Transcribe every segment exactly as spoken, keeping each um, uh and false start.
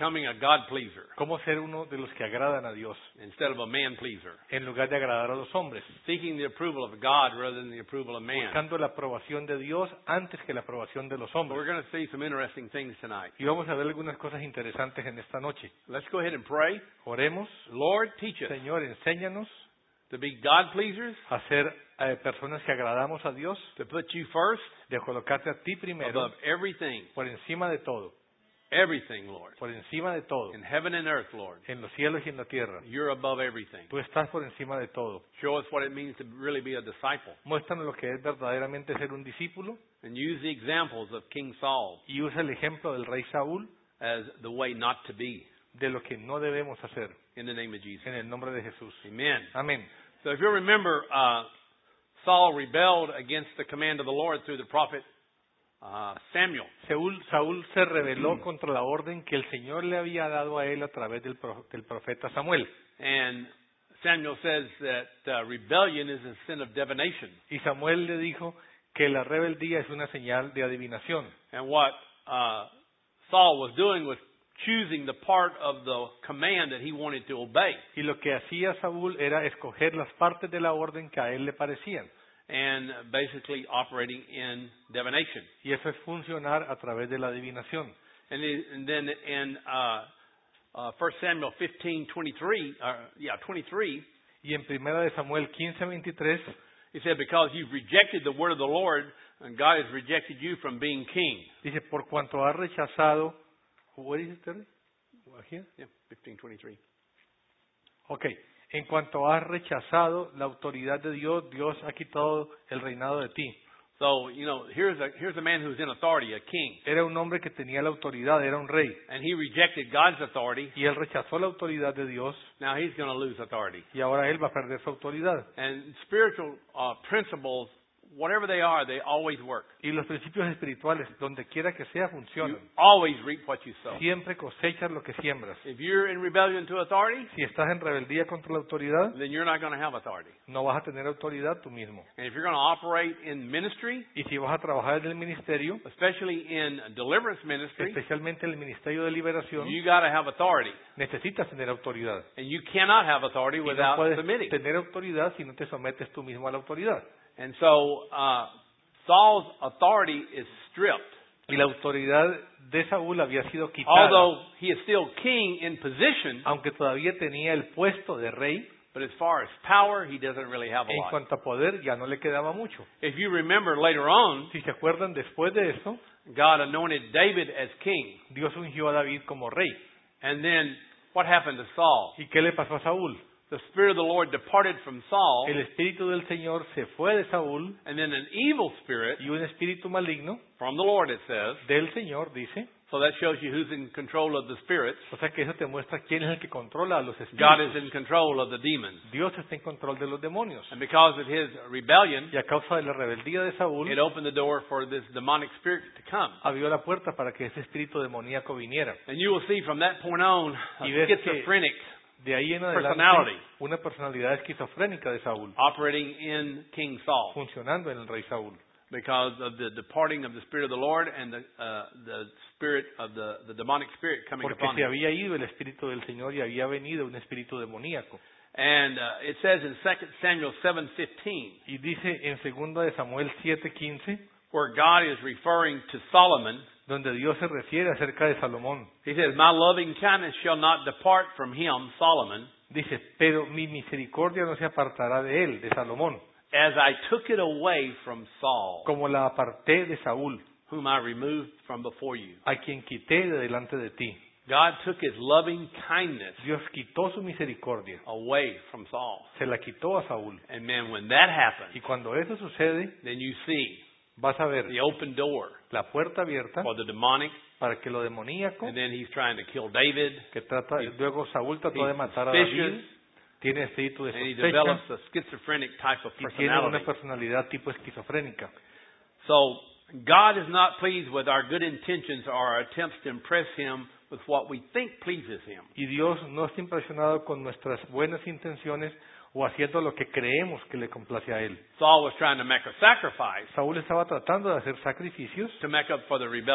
becoming a God pleaser cómo ser uno de los que agradan a Dios instead of a man pleaser. en lugar de agradar a los hombres, Seeking the approval of God rather than the approval of man. buscando la aprobación de Dios antes que la aprobación de los So we're hombres. going to see some interesting things tonight. Y vamos a ver algunas cosas interesantes en esta noche. Let's go ahead and pray. Oremos. Lord, teach us Señor, enséñanos to be God pleasers, a ser eh, personas que agradamos a Dios, to put you first de colocarte a ti primero, above everything, por encima de todo, everything, Lord. por encima de todo, In heaven and earth, Lord, en los cielos y en la tierra. you're above everything. Tú estás por encima de todo. Show us what it means to really be a disciple Muéstranos lo que es verdaderamente ser un discípulo and use the examples of King Saul y usa el ejemplo del rey Saúl as the way not to be. de lo que no debemos hacer. In the name of Jesus. En el nombre de Jesús. Amen. Amén. So if you remember, uh, Saul rebelled against the command of the Lord through the prophet uh, Samuel. Saúl, Saúl se rebeló contra la orden que el Señor le había dado a él a través del, pro- del profeta Samuel. And Samuel says that uh, rebellion is a sin of divination. Y Samuel le dijo que la rebeldía es una señal de adivinación. And what uh, Saul was doing was choosing the part of the command that he wanted to obey. Y lo que hacía Saúl era escoger las partes de la orden que a él le parecían. And basically operating in divination. Y eso es funcionar a través de la adivinación. And, it, and then in uh, uh, First Samuel fifteen twenty-three, uh, yeah, twenty-three, Y en primera de Samuel quince veintitrés he said, because you've rejected the word of the Lord, and God has rejected you from being king. dice, por cuanto has rechazado... What is it, Terry? Here? Yeah, fifteen twenty-three. Ok. En cuanto has rechazado la autoridad de Dios, Dios ha quitado el reinado de ti. So, you know, here's a, here's a man who's in authority, a king. Era un hombre que tenía la autoridad, era un rey. And he rejected God's authority. Y él rechazó la autoridad de Dios Now he's going to lose authority. y ahora él va a perder su autoridad. And spiritual uh, principles, whatever they are, they always work. Y los principios espirituales, donde quiera que sea, You funcionan. always reap what you sow. Siempre cosechas lo que siembras. If you're in rebellion to authority, Si estás en rebeldía contra la autoridad, then you're not going to have authority. no vas a tener autoridad tú mismo. And if you're going to operate in ministry, Y si vas a trabajar en el ministerio, especially in deliverance ministry, especialmente en el ministerio de liberación, you got to have authority. necesitas tener autoridad. And you cannot have authority Y no without puedes submitting. tener autoridad si no te sometes tú mismo a la autoridad. And so uh, Saul's authority is stripped. Y la autoridad de Saúl había sido quitada, Although he is still king in position, aunque todavía tenía el puesto de rey. but as far as power, he doesn't really have a En lot. cuanto a poder, ya no le quedaba mucho. If you remember later on, Si se acuerdan, después de eso, God anointed David as king. Dios ungió a David como rey. And then what happened to Saul? ¿Y qué le pasó a Saúl? The Spirit of the Lord departed from Saul, El espíritu del Señor se fue de Saúl and then an evil spirit y un espíritu maligno from the Lord, it says. del Señor, dice. So that shows you who's in control of the spirits. O sea que eso te muestra quién es el que controla a los God espíritus. is in control of the demons. Dios está en control de los demonios. And because of his rebellion, Y a causa de la rebeldía de Saúl, it opened the door for this demonic spirit to come. abrió la puerta para que ese espíritu demoníaco viniera. And you will see from that point on, a Y ves que- schizophrenic De ahí en Personality. adelante, una personalidad esquizofrénica de Saúl, operating in King Saul funcionando en el rey Saúl. because of the departing of the Spirit of the Lord and the, uh, the spirit of the, the demonic spirit coming Porque upon se him. había ido el espíritu del Señor y había venido un espíritu demoníaco. And uh, it says in Second Samuel seven fifteen, Y dice en segunda de Samuel siete quince, where God is referring to Solomon, donde Dios se refiere acerca de Salomón. he says, my loving kindness shall not depart from him, Solomon, Dice, pero mi misericordia no se apartará de él, de Salomón, as I took it away from Saul, como la aparté de Saúl, whom I removed from before you. a quien quité de delante de ti. God took his loving kindness Dios quitó su misericordia, away from Saul. se la quitó a Saúl. And man, when that happens, Y cuando eso sucede, then you see vas a ver the open door la puerta abierta for the demonic, para que lo demoníaco, and then he's trying to kill David, que trata, luego Saúl trató de he's matar a suspicious, David, tiene espíritu de and he sospecha develops a schizophrenic type of y tiene una personality. personalidad tipo esquizofrénica. So God is not pleased with our good intentions or our attempts to impress him with what we think pleases him. Y Dios no está impresionado con nuestras buenas intenciones o haciendo lo que creemos que le complace a Él. Saul was trying to make a sacrifice Saúl estaba tratando de hacer sacrificios to make up for the rebellion.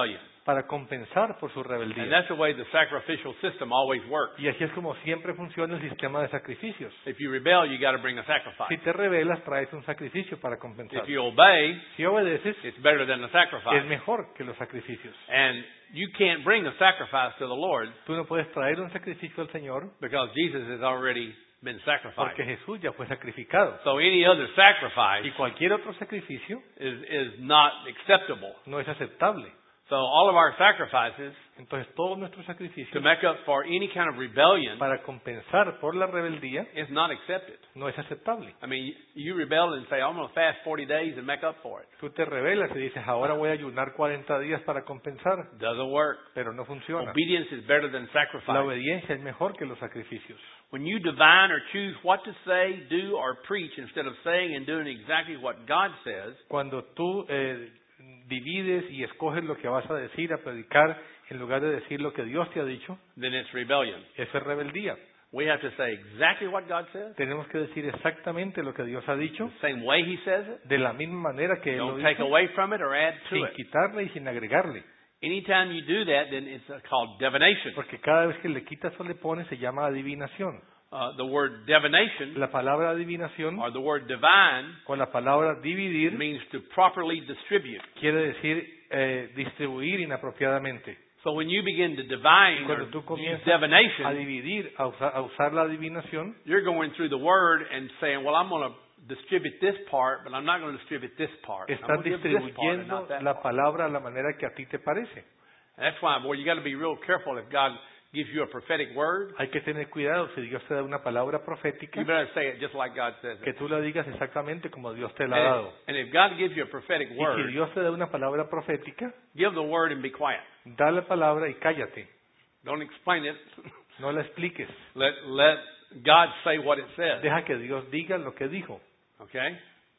para compensar por su And rebeldía. that's the way the sacrificial system always works. Y así es como siempre funciona el sistema de sacrificios. If you rebel, you got to bring a Si sacrifice. te rebelas, traes un sacrificio para compensar. If you obey, Si obedeces, it's better than the es sacrifice. mejor que los sacrificios. And you can't bring a sacrifice to the Lord Tú no puedes traer un sacrificio al Señor because Jesus has already been sacrificed. porque Jesús ya fue sacrificado. So any other sacrifice Y cualquier otro sacrificio is, is not acceptable. no es aceptable. So all of our sacrifices Entonces todos nuestros to sacrificios make up for any kind of rebellion para compensar por la rebeldía is not accepted. no es aceptable. I mean, you rebel and say, I'm going to fast forty days and make up for it. Tú te rebelas y dices, ahora voy a ayunar cuarenta días para compensar, Doesn't work. pero no funciona. Obedience is better than La sacrifice. obediencia es mejor que los sacrificios. When you divine or choose what to say, do, or preach instead of saying and doing exactly what God says, Cuando tú eh, divides y escoges lo que vas a decir, a predicar, en lugar de decir lo que Dios te ha dicho, then it's rebellion. eso es rebeldía. We have to say exactly what God says, Tenemos que decir exactamente lo que Dios ha dicho, the same way He says it. de la misma manera que Él lo Don't take dijo, away from it or add to sin it. quitarle y sin agregarle. Anytime you do that, then it's uh, called divination. Porque cada vez que le quitas o le pones se llama adivinación. Uh, the word divination La palabra adivinación or the word divine o la palabra dividir means to properly distribute. quiere decir eh, distribuir inapropiadamente. So when you begin to divine or Cuando tú use comienzas a divination, dividir, a usar, a usar la adivinación, you're going through the word and saying, well, I'm going to distribute this part, but I'm not going to distribute this part. I'm estás going to give this part and distribuyendo not that la part. palabra a la manera que a ti te parece. And that's why, boy, you got to be real careful if God gives you a prophetic word. Hay que tener cuidado si Dios te da una palabra profética, You better say it just like God says que it. tú la digas exactamente como Dios te la ha And, dado. and if God gives you a prophetic Y word, si Dios te da una palabra profética, give the word and be quiet. da la palabra y cállate. Don't explain it. No la expliques. Let let God say what it says. Deja que Dios diga lo que dijo. Okay?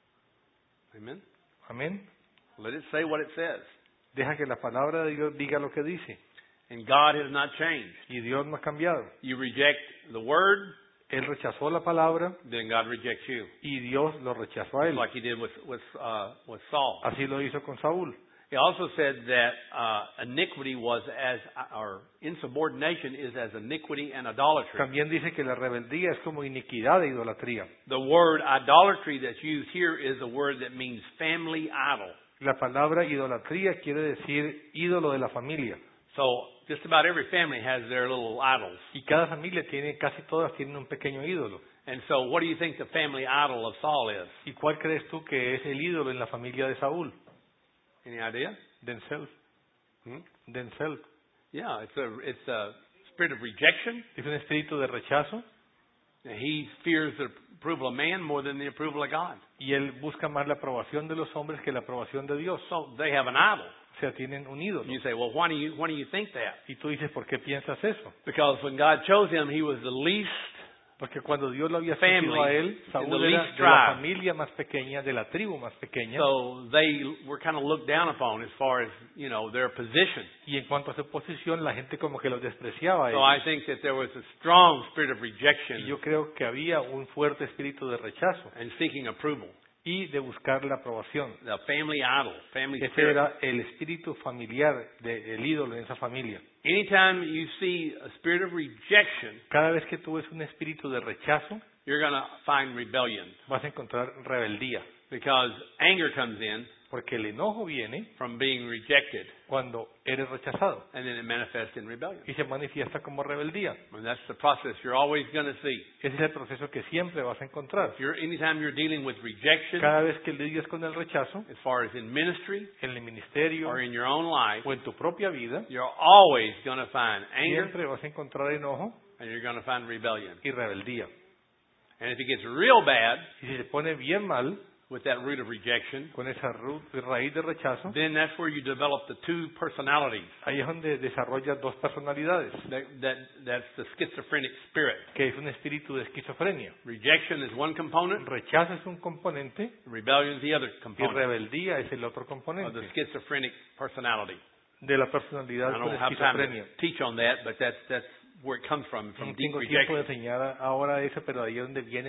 Amen. Amén. Let it say what it says. Deja que la palabra de Dios diga lo que dice. And God has not changed. Y Dios no ha cambiado. You reject the word, Él rechazó la palabra then God rejects you. y Dios lo rechazó a él. Like He did with with uh, with Saul. Así lo hizo con Saúl. He also said that uh, iniquity was as, or insubordination is as iniquity and idolatry. También dice que la rebeldía es como iniquidad e idolatría. The word idolatry that's used here is a word that means family idol. La palabra idolatría quiere decir ídolo de la familia. So just about every family has their little idols. Y cada familia tiene, casi todas tienen un pequeño ídolo. And so what do you think the family idol of Saul is? ¿Y cuál crees tú que es el ídolo en la familia de Saúl? Any idea? Denzel. Hmm? Denzel. Yeah, it's a it's a spirit of rejection. Es un espíritu de rechazo He fears the approval of man more than the approval of God. y él busca más la aprobación de los hombres que la aprobación de Dios. So they have an idol. O sea, tienen un ídolo. And you say, well, why do you why do you think that? Y tú dices, ¿por qué piensas eso? Because when God chose him, he was the least. Porque cuando Dios lo había Family escogido a él, in the Saúl era least de la tribe. familia más pequeña, de la tribu más pequeña. So they were kind of looked down upon as far as, you know, their position. Y en cuanto a su posición, la gente como que los despreciaba a So I ellos. think that there was a strong spirit of Y rejection yo creo que había un fuerte espíritu de rechazo and seeking approval. y de buscar la aprobación. The family idol, family Ese spirit. era el espíritu familiar del ídolo en esa familia. Anytime you see a spirit of rejection, Cada vez que tú ves un espíritu de rechazo, you're going to find rebellion vas a encontrar rebeldía. because anger comes in Porque el enojo viene from being rejected cuando eres rechazado and then it manifests in rebellion. y se manifiesta como rebeldía. And that's the process you're always going to see. Ese es el proceso que siempre vas a encontrar. If you're, anytime you're dealing with rejection, Cada vez que lidias con el rechazo, as far as in ministry en el ministerio or in your own life, o en tu propia vida, you're always going to find anger siempre vas a encontrar enojo and you're going to find rebellion. y rebeldía. And if it gets real bad Y si se pone bien mal with that root of rejection, con esa ru- raíz de rechazo, then that's where you develop the two personalities. ahí es donde desarrollas dos personalidades, That, that, that's the schizophrenic spirit. que es un espíritu de esquizofrenia. Rejection is one component, Rechazo es un componente rebellion is the other y component rebeldía es el otro of the componente schizophrenic personality. de la I personalidad con don't have time esquizofrenia. to teach on that, but that's, that's where it comes from, from No deep tengo tiempo de rejection. enseñar ahora eso, pero ahí es donde viene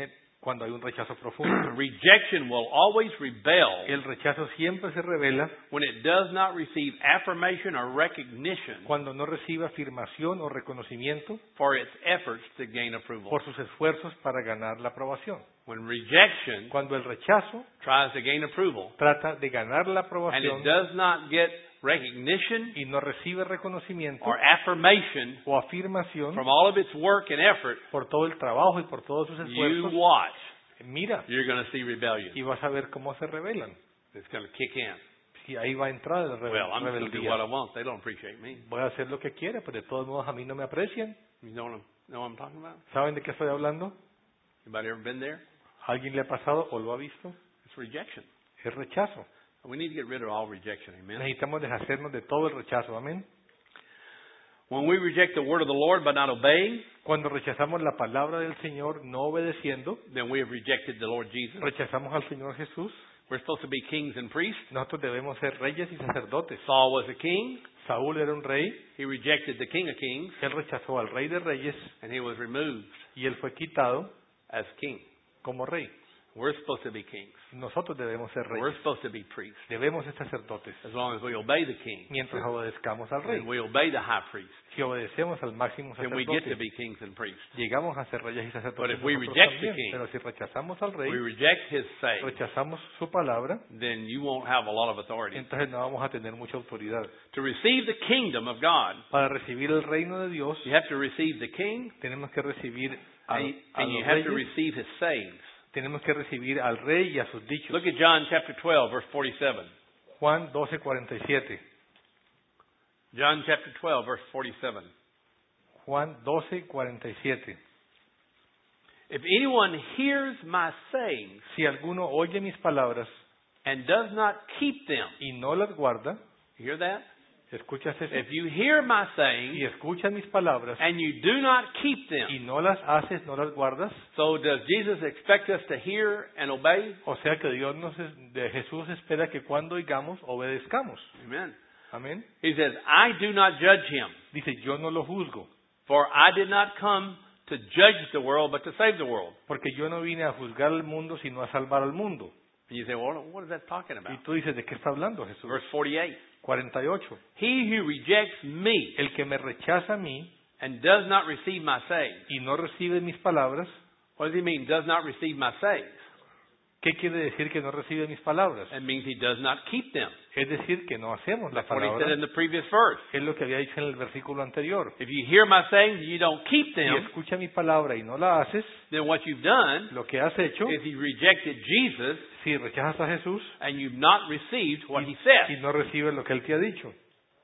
cuando hay un rechazo profundo. Rejection will always rebel El rechazo siempre se revela when it does not receive affirmation or recognition cuando no recibe afirmación o reconocimiento for its efforts to gain approval. por sus esfuerzos para ganar la aprobación. When rejection Cuando el rechazo tries to gain approval trata de ganar la and aprobación it does not get recognition y no recibe reconocimiento or affirmation o afirmación from all of its work and effort, por todo el trabajo y por todos sus you esfuerzos, watch. mira You're going to see rebellion. y vas a ver cómo se rebelan. It's going to kick in. Si ahí va a entrar la Well, I'm just going to do what I rebeldía. want. They don't appreciate me. Voy a hacer lo que quiera, pero de todos modos a mí no me aprecian. You know what I'm, know what I'm talking about? ¿Saben de qué estoy hablando? Anybody ever been there? ¿A alguien le ha pasado o lo ha visto? It's rejection. Es rechazo. We need to get rid of all rejection. Amen. Necesitamos deshacernos de todo el rechazo. Amén. When we reject the word of the Lord by not obeying, Cuando rechazamos la palabra del Señor no obedeciendo, then we have rejected the Lord Jesus. rechazamos al Señor Jesús. We're supposed to be kings and priests. Nosotros debemos ser reyes y sacerdotes. Saul was a king. Saúl era un rey. He rejected the King of Kings, Él rechazó al rey de reyes and he was removed y él fue quitado as king. como rey. We're supposed to be kings. Nosotros debemos ser We're reyes. supposed to be priests. Debemos ser sacerdotes As long as we obey the king mientras obedezcamos al rey. and we obey the high priest, Si obedecemos al máximo then we get to sacerdote, be kings and priests. llegamos a ser reyes y But sacerdotes if we nosotros reject the también. king, Pero si rechazamos al rey, We reject his saying, rechazamos su palabra, then you won't have a lot of authority. entonces no vamos a tener mucha autoridad. To receive the kingdom of God, Para recibir el reino de Dios, you have to receive the king tenemos que recibir a, and, a and you los have to reyes, receive his sayings. tenemos que recibir al rey y a sus dichos. Look at John chapter twelve, verse forty-seven. Juan doce cuarenta y siete. John chapter twelve, verse forty-seven. Juan doce cuarenta y siete. If anyone hears my sayings Si alguno oye mis palabras and does not keep them, y no las guarda, you hear that? ¿escuchas eso? If you hear my Si sayings escuchas mis palabras and you do not keep y them, no las haces, no las guardas, so does Jesus expect us to hear and obey? o sea que Dios nos es- de Jesús espera que cuando oigamos obedezcamos. Amen. Amén. He says, I do not judge him, Dice, yo no lo juzgo, for I did not come to judge the world, but to save the world. porque yo no vine a juzgar al mundo, sino a salvar al mundo. And you say, well, what is that talking Y about? tú dices, ¿de qué está hablando Jesús? Verse forty-eight. cuarenta y ocho. He who rejects me El que me rechaza a mí and does not receive my sayings. y no recibe mis palabras, What does he mean, does not receive my sayings? ¿qué quiere decir que no recibe mis palabras? It means he does not keep them. Es decir, que no hacemos la That's what he said palabra. in the previous verse. Es lo que había dicho en el versículo anterior. If you hear my sayings and you don't keep Si them, escucha mi palabra y no la haces, then what you've done lo que has hecho, is you rejected Jesus si rechazas a Jesús and you've not received what he y said. no recibes lo que Él te ha dicho.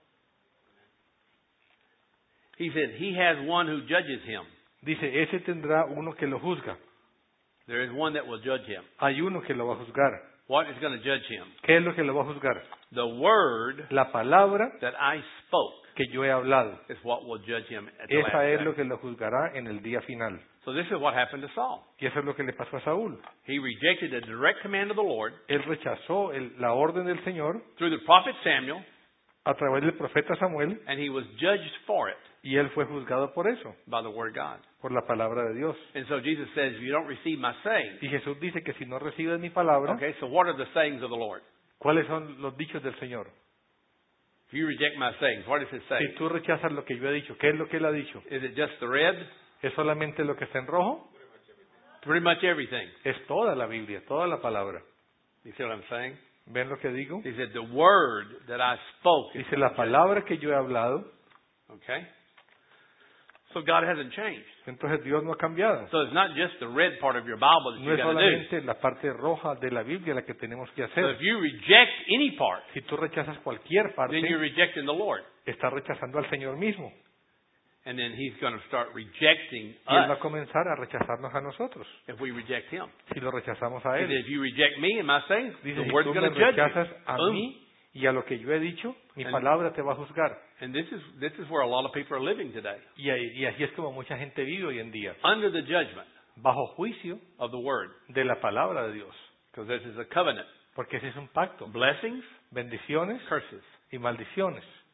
He said, he has one who judges him. Dice, ese tendrá uno que lo juzga. There is one that will judge him. Hay uno que lo va a juzgar. What is going to judge him? ¿Qué es lo que lo va a juzgar? The word La palabra that I spoke que yo he hablado. is what will judge him at the last Esa es day. lo que lo juzgará en el día final. So this is what happened to Saul. Y eso es lo que le pasó a Saúl. He rejected the direct command of the Lord Él rechazó el- la orden del Señor through the prophet Samuel, a través del profeta Samuel and he was judged for it y él fue juzgado por eso, by the word of God. por la palabra de Dios. And so Jesus says, if you don't receive my sayings, Y Jesús dice que si no recibes mi palabra, okay, so what are the sayings of the Lord? ¿cuáles son los dichos del Señor? If you reject my sayings, what is his Si saying? tú rechazas lo que yo he dicho, ¿qué es lo que él ha dicho? Is it just the red? ¿Es solamente lo que está en rojo? Pretty much everything. Es toda la Biblia, toda la palabra. You see what I'm saying? ¿Ven lo que digo? He said, the word that I spoke. is Dice, la palabra que yo he hablado, Okay? So God hasn't changed. entonces Dios no ha cambiado. So it's not just the red part of your Bible that No you es got to do. solamente la parte roja de la Biblia la que tenemos que So hacer. if you reject any part, Si tú rechazas cualquier parte, then you're rejecting the Lord. estás rechazando al Señor mismo. And then He's going to start rejecting Y Él va a us comenzar a rechazarnos a nosotros, if we reject Him. si lo rechazamos a He said, Él. if you reject me and my sayings, Dice, the si word's tú going me to judge rechazas a you. Boom. mí y a lo que yo he dicho, mi And- palabra te va a juzgar. And this is this is where a lot of people are living today, Y, ahí- y así es como mucha gente vive hoy en día, under the judgment bajo juicio of the Word, de la palabra de Dios. because this is a covenant. Porque ese es un pacto. Blessings, Bendiciones curses. y maldiciones.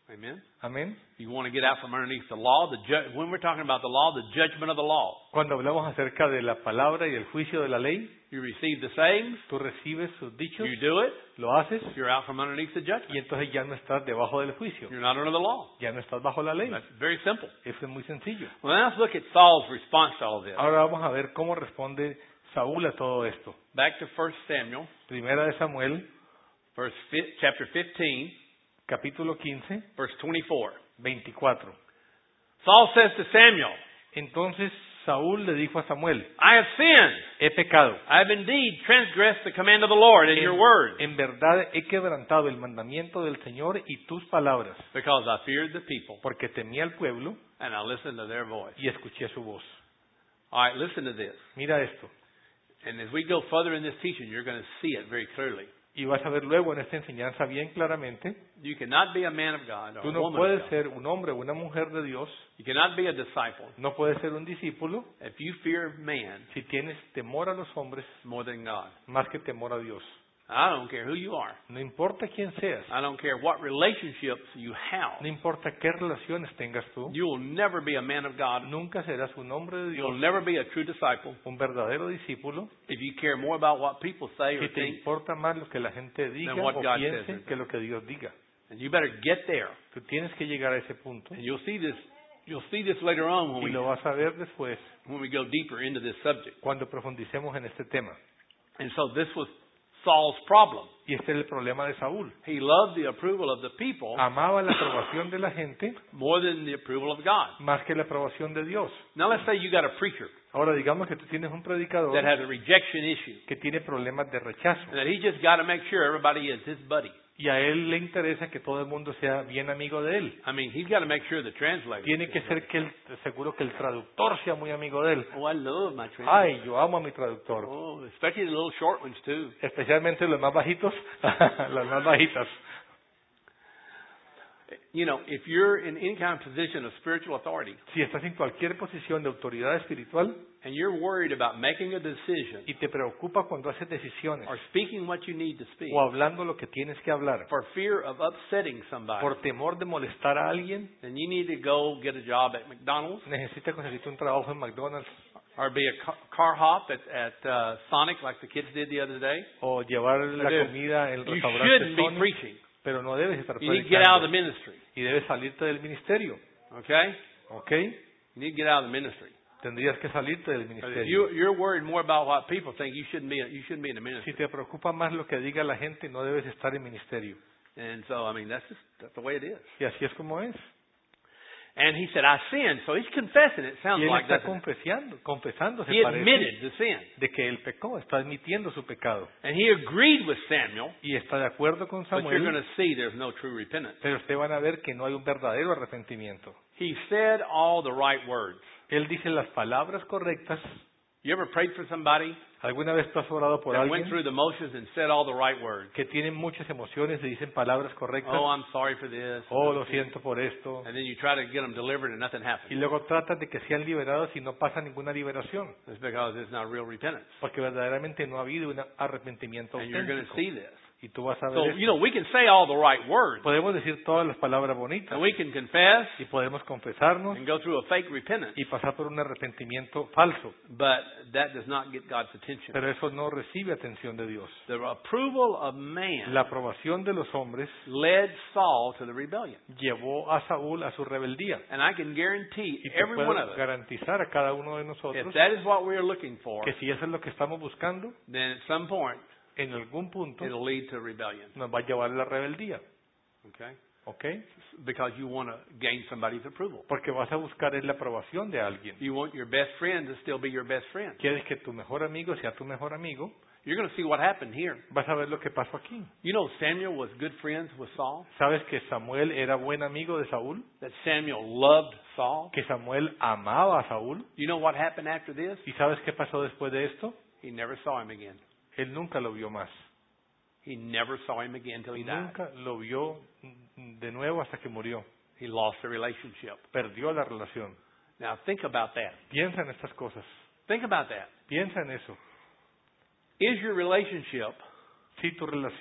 Amen. Amén. You want to get out from underneath the law. The ju- when we're talking about the law, the judgment of the law. Cuando hablamos acerca de la palabra y el juicio de la ley, You receive the sayings. tú recibes sus dichos, You do it. lo haces You're out from underneath the y judgment. entonces ya no estás debajo del juicio, You're not under the law. ya no estás bajo la ley. That's very simple. Eso es muy sencillo. Well, now let's look at Saul's response to all of this. Ahora vamos a ver cómo responde Saúl a todo esto. Back to First Samuel, Primera de Samuel, verse fi- chapter fifteen, capítulo quince, verse twenty-four. veinticuatro. Saul says to Samuel, Entonces Saúl le dijo a Samuel, I have sinned. he pecado. I have indeed transgressed the command of the Lord and your word, En verdad he quebrantado el mandamiento del Señor y tus palabras, because I feared the people porque temí al pueblo and I listened to their voice. y escuché su voz. All right, listen to this. Mira esto. And as we go further in this teaching, you're going to see it very clearly. Y vas a ver luego en esta enseñanza bien claramente, You cannot be a man of God or tú a no woman of puedes God. ser un hombre o una mujer de Dios, You cannot be a disciple no puedes ser un discípulo if you fear man si tienes temor a los hombres more than God. más que temor a Dios. I don't care who you are. No importa quién seas, I don't care what relationships you have. no importa qué relaciones tengas tú, You will never be a man of God. nunca serás un hombre de You'll Dios, never be a true disciple un verdadero discípulo, if you care more about what people say or si te think. importa más lo que la gente diga Than what o God piense says. que lo que Dios diga. And you better get there. Tú tienes que llegar a ese punto And you'll see this. You'll see this later on when y we lo vas a ver después when we go deeper into this subject. cuando profundicemos en este tema. And so this was Saul's problem. Y este es el problema de Saúl. He loved the approval of the people Amaba la aprobación de la gente more than the approval of God. más que la aprobación de Dios. Now let's say you got a preacher Ahora digamos que tú tienes un predicador that has a rejection issue, que tiene problemas de rechazo and that he just got to make sure everybody is his buddy. y a él le interesa que todo el mundo sea bien amigo de él. I mean, he's got to make sure the translator. Tiene que ser que el, seguro que el traductor sea muy amigo de él. Oh, I love my translator. Ay, yo amo a mi traductor. Oh, especially the little short ones too. Especialmente los más bajitos, las más bajitas. You know, if you're in any kind of position of spiritual authority Si estás en cualquier posición de autoridad espiritual and you're worried about making a decision y te preocupa cuando haces decisiones or speaking what you need to speak o hablando lo que tienes que hablar for fear of upsetting somebody, por temor de molestar a alguien, then you need to go get a job at McDonald's necesitas conseguir un trabajo en McDonald's or be a ca- car hop at, at uh, Sonic like the kids did the other day. o llevar la Dude, comida en el You restaurante shouldn't be Sonic, preaching. pero no debes estar You need to get out of the predicando ministry. y debes salirte del ministerio, Okay? ¿ok? You need to get out of the ministry. Tendrías que salirte del Because if ministerio. you, you're worried more about what people think, you shouldn't be. You shouldn't be in the Si ministry. te preocupa más lo que diga la gente, no debes estar en ministerio. And so, I mean, that's just that's the way it is. Y así es como es. And he said, "I sinned." So he's confessing. It sounds Y él like está that. confesando, confesando, se He parece, admitted the sin, de que él pecó, está admitiendo su pecado. and he agreed with Samuel. Y está de acuerdo con But you're going Samuel, to see there's no true repentance. pero ustedes van a ver que no hay un verdadero arrepentimiento. He said all the right words. Él dice las palabras correctas. You ever prayed for somebody ¿Alguna vez tú has orado por that went alguien through the motions and said all the right words? que tiene muchas emociones y dicen palabras correctas? Oh, I'm sorry for this. Oh, lo siento por esto. And then you try to get them delivered and nothing Y happens. luego tratan de que sean liberados y no pasa ninguna liberación, It's because it's not real repentance. porque verdaderamente no ha habido un arrepentimiento And you're going to auténtico. see this. Y tú vas a So, ver you esto. know, we can say all the right words, Podemos decir todas las palabras bonitas and we can confess y podemos confesarnos and go through a fake repentance, y pasar por un arrepentimiento falso, but that does not get God's attention. pero eso no recibe atención de Dios. The approval of man La aprobación de los hombres led Saul to the rebellion. llevó a Saúl a su rebeldía. And I can guarantee Y te every one of puedo us, garantizar a cada uno de if nosotros that is what we're looking for, que si eso es lo que estamos buscando, then at some point en algún punto it'll lead to rebellion. nos va a llevar a la rebeldía, Okay? ¿ok? Because you want to gain somebody's approval. Porque vas a buscar es la aprobación de alguien. You want your best friend to still be your best friend. Quieres que tu mejor amigo sea tu mejor amigo, You're going to see what happened here. vas a ver lo que pasó aquí. You know Samuel was good friends with Saul? ¿Sabes que Samuel era buen amigo de Saúl? That Samuel loved Saul? Que Samuel amaba a Saúl. You know what happened after this? ¿Y sabes qué pasó después de esto? He never saw him again. Él nunca lo vio más. He never saw him again until he died. Nunca lo vio de nuevo hasta que murió. He lost the relationship. Perdió la relación. Now think about that. Piensa en estas cosas. Think about that. Piensa en eso. Is your relationship Si tu relación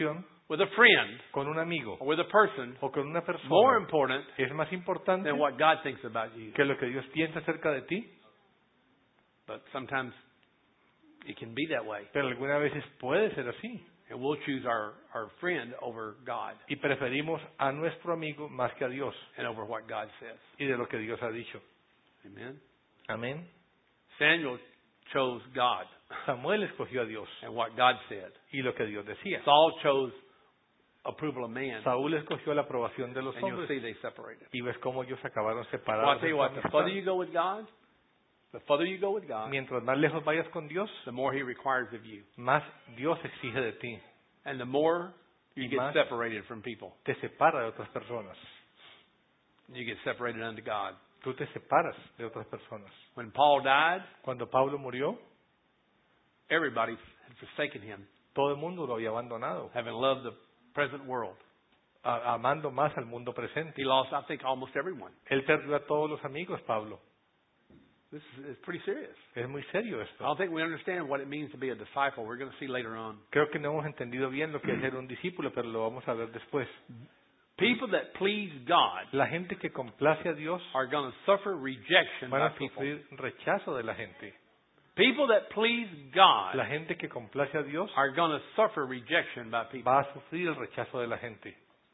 with a friend con un amigo or with a person o con una more persona important es más importante than what God thinks about you. que lo que Dios piensa acerca de ti, But sometimes it can be that way. pero algunas veces puede ser así. And we'll choose our, our friend over God Y preferimos a nuestro amigo más que a Dios and over what God says. y de lo que Dios ha dicho. Amen. Amén. Samuel chose God Samuel escogió a Dios and what God said. y lo que Dios decía. Saul chose approval of man. Saúl escogió la aprobación de los And you'll see hombres they separated. y ves cómo ellos acabaron Well, I'll separados. tell you what, the further you go with God, the further you go with God, Mientras más lejos vayas con Dios, the more He requires of you. más Dios exige de ti. And the more you Y get más separated from people. te separa de otras personas. You get separated unto God. Tú te separas de otras personas. When Paul died, Cuando Pablo murió, everybody had forsaken him, todo el mundo lo había abandonado, having loved the present world. a- amando más al mundo presente. He lost, I think, almost everyone. Él perdió a todos los amigos, Pablo. This is it's pretty serious. Es muy serio I esto. don't think we understand what it means to be a disciple. We're going to see later on. Creo que no hemos entendido bien lo que es ser un discípulo, pero lo vamos a ver después. People that please God La gente que complace a Dios are going to suffer rejection van by a people. sufrir rechazo de la gente. People that please God La gente que complace a Dios are going to suffer rejection by people. va a sufrir el rechazo de la gente.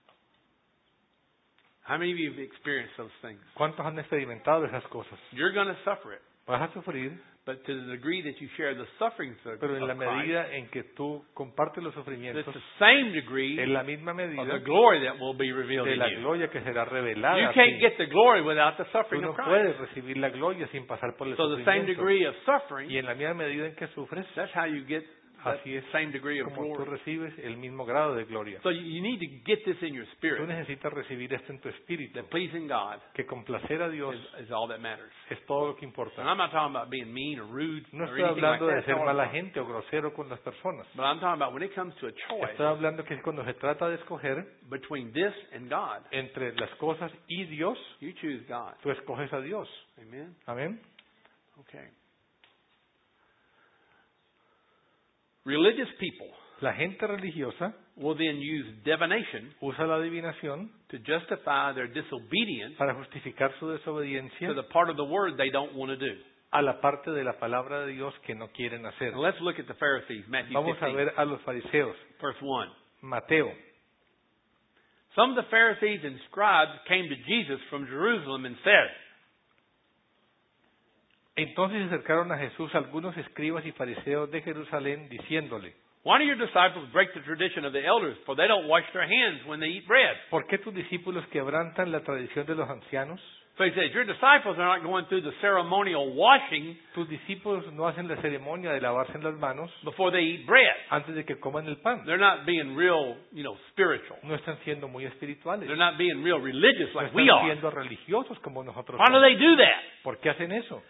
How many of you have experienced those things? ¿Cuántos han experimentado esas cosas? You're going to suffer it, Vas a sufrir, but to the degree that you share the sufferings of, pero en la of Christ, medida en que tú compartes los it's sufrimientos, the same degree en la misma of the medida glory that will be revealed de in la you. gloria que será You revelada a can't ti. get the glory without the Tú suffering no of Christ. puedes recibir la gloria sin pasar por el So the same sufrimiento. degree of suffering, Y en la misma medida en que sufres, that's how you get that así es same degree of como tú glory. recibes el mismo grado de gloria. So you, you need to get this in your Tú spirit, necesitas recibir esto en tu espíritu, that pleasing God que complacer a Dios is, is all that matters. es todo lo que And importa. I'm not talking about being mean or rude No or estoy anything like hablando that. de That's ser not what I'm mala talking gente o grosero con las personas. about. But I'm talking about when it comes to a choice Estoy hablando que es cuando se trata de escoger between this and God, entre las cosas y Dios, you choose God. tú escoges a Dios. Amen? Amén. Okay. Religious people La gente religiosa will then use divination usa la adivinación to justify their disobedience para justificar su to desobediencia the part of the word they don't want to do. a la parte de la palabra de Dios que no quieren hacer. Now let's look at the Pharisees, Matthew Vamos a fifteen, ver a los fariseos. verse one. Mateo. Some of the Pharisees and scribes came to Jesus from Jerusalem and said, Entonces se acercaron a Jesús algunos escribas y fariseos de Jerusalén diciéndole, Why do your disciples break the tradition of the elders, for they don't wash their hands when they eat bread? ¿por qué tus discípulos quebrantan la tradición de los ancianos? So he says, your disciples are not going through the ceremonial washing Tus discípulos no hacen la ceremonia de lavarse las manos before they eat bread. antes de que coman el pan. They're not being real, you know, spiritual. No están siendo muy espirituales. They're not being real religious No like están we are. siendo religiosos como nosotros Why do somos. they do that? ¿Por qué hacen eso?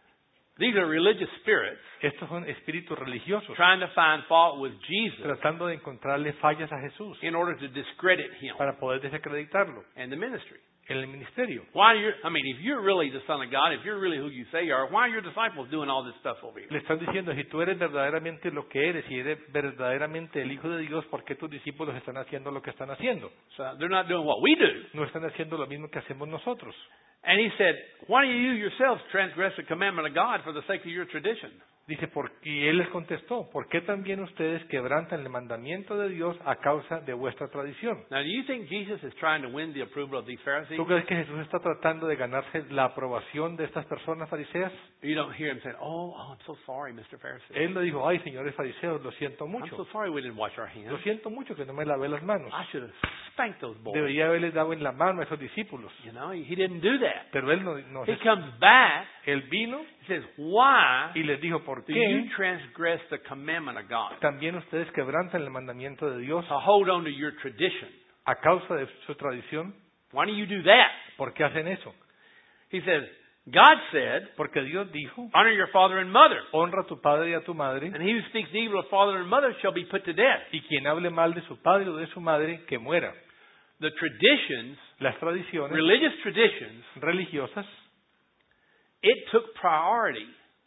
These are religious spirits Estos son espíritus religiosos trying to find fault with Jesus tratando de encontrarle fallas a Jesús in order to discredit him para poder desacreditarlo and the ministry. en el ministerio. Why are you, I mean, if you're really the Son of God, if you're really who you say you are, why are your disciples doing all this stuff over here? Le están diciendo, si tú eres verdaderamente lo que eres y eres verdaderamente el Hijo de Dios, ¿por qué tus discípulos están haciendo lo que están haciendo? So they're not doing what we do. No están haciendo lo mismo que hacemos nosotros. And he said, why do you yourselves transgress the commandment of God for the sake of your tradition? Dice, por, y él les contestó, ¿por qué también ustedes quebrantan el mandamiento de Dios a causa de vuestra tradición? Now, do you think Jesus is trying to win the approval of these Pharisees? ¿Tú crees que Jesús está tratando de ganarse la aprobación de estas personas fariseas? You don't hear him saying, oh, oh, I'm so sorry, Mister Pharisee. Él le dijo, ay, señores fariseos, lo siento I'm so mucho. sorry we didn't wash our hands. Lo siento mucho que no me lavé las manos. I should have spanked those boys. Debería haberles dado en la mano a esos discípulos. You know, he he didn't do that. Pero él no, no He comes back, él vino he says, why y les dijo, ¿por do qué you transgress the commandment of God? también ustedes quebrantan el mandamiento de Dios To hold on to your tradition. a causa de su tradición? Why do you do that? ¿Por qué hacen eso? He says, God said, Porque Dios dijo, honor your father and mother. honra a tu padre y a tu madre, And he who speaks evil of father and mother shall be put to death. y quien hable mal de su padre o de su madre, que muera. The traditions, Las tradiciones religious traditions, religiosas it took priority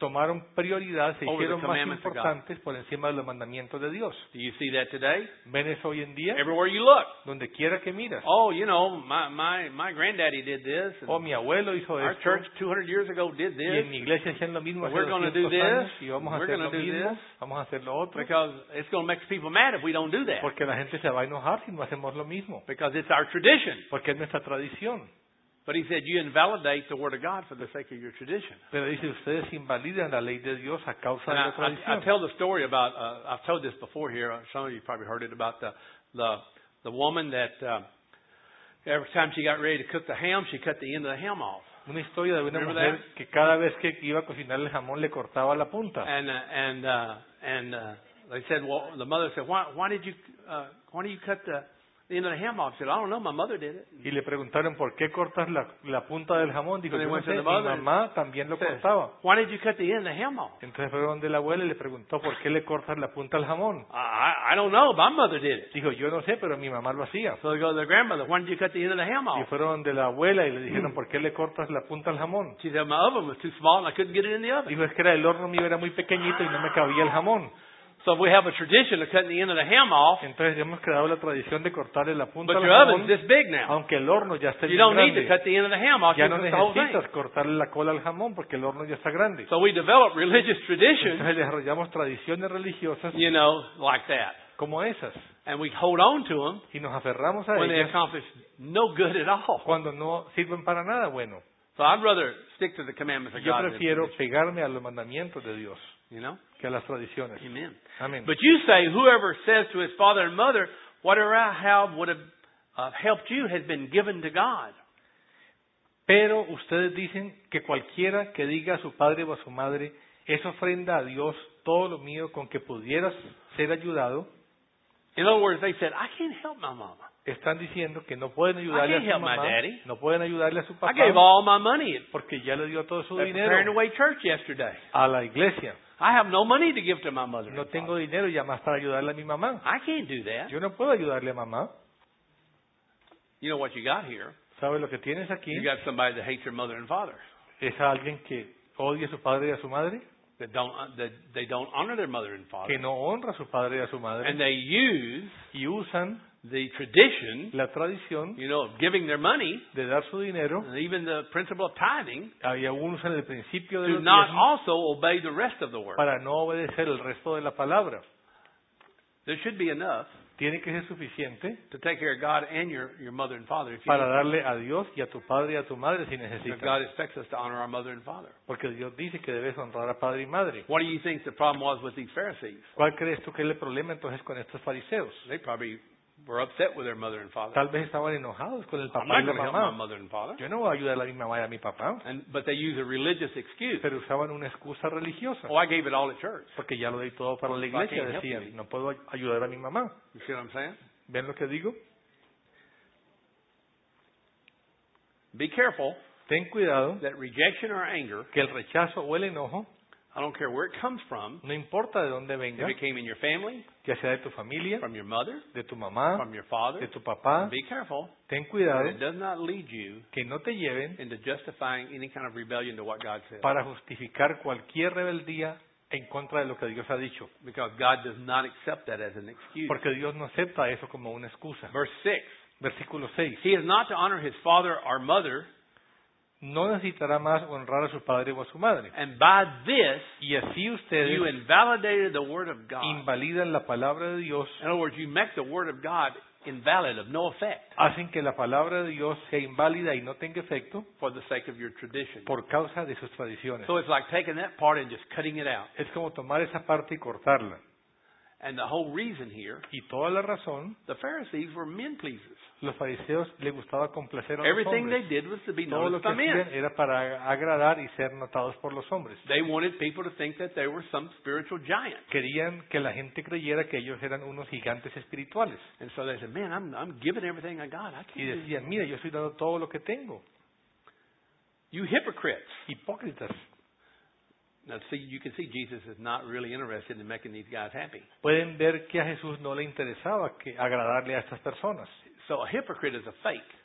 tomaron prioridad, se over the hicieron más commandments of God. importantes por encima de los mandamientos de Dios. Do you see that today? ¿Ven eso hoy en día? Everywhere you look. Donde quiera que miras. Oh, you know, my my my granddaddy did this, and Oh, mi abuelo hizo our esto. church two hundred years ago did Y en this, mi iglesia hacían lo mismo hace We're gonna do doscientos años this, y vamos a we're hacer gonna lo do mismo, this. vamos a hacer lo otro, because it's going to make people mad if we don't do that, porque la gente se va a enojar si no hacemos lo mismo, because it's our tradition. porque es nuestra tradición. But he said you invalidate the word of God for the sake of your tradition. Pero dice, ustedes invalidan la ley de Dios a causa And de I, la I, I tradición. tell the story about, uh, I've told this before here, some of you probably heard it, about the, the, the woman that uh, every time she got ready to cook the ham, she cut the end of the ham off. Una historia de una Remember mujer que cada vez que iba a cocinar el jamón le cortaba la punta. And, uh, and, uh, and uh, they said, well, the mother said, why, why did you, uh, why did you cut the, the end of the ham off? She said, I don't know, my mother did it. Y le preguntaron, ¿por qué cortas la, la punta del jamón? Dijo, And they yo no went to sé, the mi mother mamá también lo Said, cortaba. why did you cut the end of the ham off? Entonces fue donde la abuela y le preguntó, ¿por qué le cortas la punta al jamón? I, I I don't know, my mother did it. Dijo, yo no sé, pero mi mamá lo hacía. So they go to their grandmother, why did you cut the end of the ham Y off? fueron donde la abuela y le dijeron, ¿por qué le cortas la punta al jamón? She said, my oven was too small and I couldn't get it in the oven. Dijo, es que era el horno mío era muy pequeñito y no me cabía el jamón. So we have a tradition of cutting the end of the ham off, Entonces hemos creado la tradición de cortarle la punta but al your oven's jamón, this big now. aunque el horno ya esté You bien don't need to grande. cut the end of the ham off, Ya you no can cook the whole thing. necesitas cortarle la cola al jamón porque el horno ya está grande. So we develop religious traditions, Entonces desarrollamos tradiciones religiosas you know, like that. como esas And we hold on to them y nos aferramos a when they ellas accomplish no good at all. cuando no sirven para nada bueno. So I'd rather stick to the commandments of Yo God than prefiero tradition, pegarme a los mandamientos de Dios you know? que a las tradiciones. Amen. Amén. But you say, whoever says to his father and mother, whatever I have would have uh, helped you has been given to God. Pero ustedes dicen que cualquiera que diga a su padre o a su madre, es ofrenda a Dios todo lo mío con que pudieras ser ayudado, In other words, they said, I can't help my mama. están diciendo que no pueden ayudarle I a can't su help my mamá, daddy. no pueden ayudarle a su I papá, gave all my money at porque ya le dio todo su at Preparing dinero Away Church yesterday. a la iglesia. I have no money to give to my mother. No and tengo father. dinero ya más para ayudarle a mi mamá. I can't do that. Yo no puedo ayudarle a mamá. You know what you got here? ¿Sabes lo que tienes aquí? You got somebody that hates their mother and father. Es a alguien que odia a su padre y a su madre, That don't that they don't honor their mother and father. que no honra a su padre y a su And madre, they use y usan the tradition, la tradición you know, of giving their money, de dar su dinero, and even the principle of tithing, y aún usan el principio de to los not diezmos also obey the rest of the word. para no obedecer el resto de la palabra. There should be enough Tiene que ser suficiente to take care of God and your, your mother and father if you para need darle a Dios y a tu padre y a tu madre si to. God necesitas. expects us to honor our mother and father. Porque Dios dice que debes honrar a padre y madre. What do you think the problem was with these Pharisees? ¿Cuál crees tú que es el problema entonces con estos fariseos? They probably were upset with their mother and father. Tal vez estaban enojados con el I'm papá not y la going to help my mamá. mother and father. Yo no voy a ayudar a mi mamá y a mi papá. And, but they use a religious excuse. Pero usaban una excusa religiosa. Oh, I gave it all at church. Porque ya lo di todo para la I iglesia, can't help decían. you. No puedo ayudar a mi mamá. You see what I'm saying? ¿Ven lo que digo? Be careful Ten cuidado that rejection or anger, que el rechazo o el enojo, I don't care where it comes from, no importa de dónde if venga, it came in your family, ya sea de tu familia, from your mother, de tu mamá, from your father, de tu papá, be careful ten that cuidado it does not lead you que no te lleven into justifying any kind of rebellion to what God says. para justificar cualquier rebeldía en contra de lo que Dios ha dicho. Because God does not accept that as an excuse. Porque Dios no acepta eso como una excusa. Verse six, Versículo seis. he is not to honor his father or mother, No necesitará más honrar a su padre o a su madre. and by this Y así you ustedes invalidated the word of God. invalidan la palabra de Dios, In other words, you make the word of God invalid, of no effect, hacen que la palabra de Dios sea inválida y no tenga efecto for the sake of your tradition. por causa de sus tradiciones. So it's like taking that part and just cutting it out. Es como tomar esa parte y cortarla. And the whole reason here, Y toda la razón, the Pharisees were men pleasers. los fariseos les gustaba complacer a los Everything they hombres. did was to be Todo lo noticed que by hacían men. era para agradar y ser notados por los hombres. They wanted people to think that they were some spiritual giant. Querían que la gente creyera que ellos eran unos gigantes espirituales. And so they said, man, I'm, I'm giving everything I got. I Y can't do decían, mira, yo estoy dando todo lo que tengo. You hypocrites. Hipócritas. Now, see, you can see Jesus is not really interested in making these guys happy. Pueden ver que a Jesús no le interesaba que agradarle a estas personas. So a hypocrite is a fake.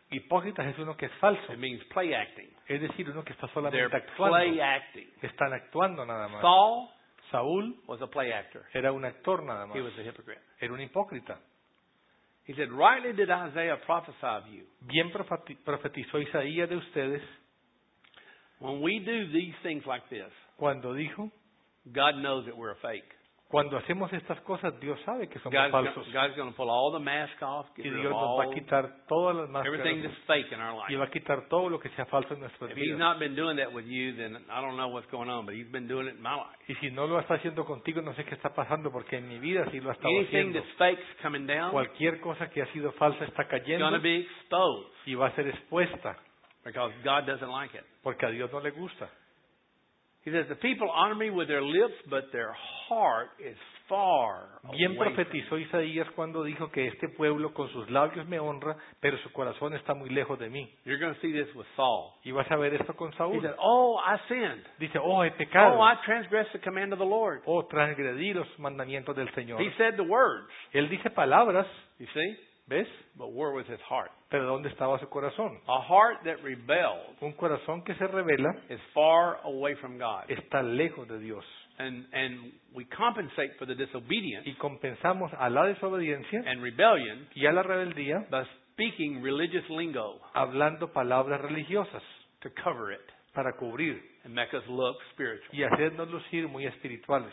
Hipócritas es uno que es falso, It means play acting. es decir, uno que está They're solamente play actuando. acting. Están actuando nada más. Saul Saúl was a play actor. era un actor nada más, He was a hypocrite. era un hipócrita. He said, rightly did Isaiah prophesy of you. Bien profeti- profetizó Isaías de ustedes When we do these things like this, cuando dijo, God knows that we're a fake. cuando hacemos estas cosas, Dios sabe que somos God's, falsos. go- God's going to pull all the mask off, get Y rid Dios of nos va all, a quitar todas las everything máscaras that's fake in our y life. va a quitar todo lo que sea falso en nuestras If He's vidas. not been doing that with you, then I don't know what's going on, but He's been doing it in my life. Y si no lo está haciendo contigo, no sé qué está pasando, porque en mi vida sí lo ha estado Anything haciendo. that's fake's coming down, Cualquier cosa que ha sido falsa está it's going cayendo to be exposed y va a ser expuesta, because God doesn't like it. porque a Dios no le gusta. He says, the people honor me with their lips, but their heart is far Bien away from me. profetizó Isaías cuando dijo que este pueblo con sus labios me honra, pero su corazón está muy lejos de mí. You're going to see this with Saul. Y vas a ver esto con He Saúl. said, oh, I sinned. Dice, oh, he Oh, pecado. I transgressed the command of the Lord. Oh, transgredí los mandamientos del Señor. He said the words, Él dice palabras, you see, ¿ves? but where was his heart? Pero ¿dónde estaba su corazón? A heart that rebelled Un corazón que se revela is far away from God. está lejos de Dios. And, and we compensate for the disobedience Y compensamos a la desobediencia and rebellion y a la rebeldía by speaking religious lingo hablando palabras religiosas to cover it para cubrir and make us look spiritual. y hacernos lucir muy espirituales.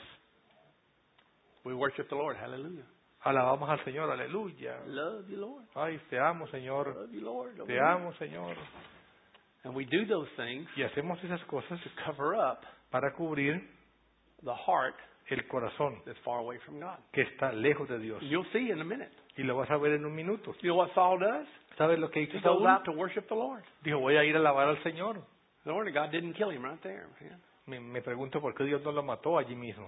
We worship the Lord. Hallelujah. Alabamos al Señor, aleluya. Love you, Lord. Ay, te amo, Señor. Love you, Lord. Te amo, Señor. And we do those things Y hacemos esas cosas to cover up para cubrir the heart el corazón that's far away from God. que está lejos de Dios. You'll see in a minute. Y lo vas a ver en un minuto. You know what Saul does? ¿Sabes lo que hizo He goes Saúl? out to worship the Lord. Dijo, voy a ir a alabar al Señor. The Lord God didn't kill him right there. man. Me, me pregunto por qué Dios no lo mató allí mismo.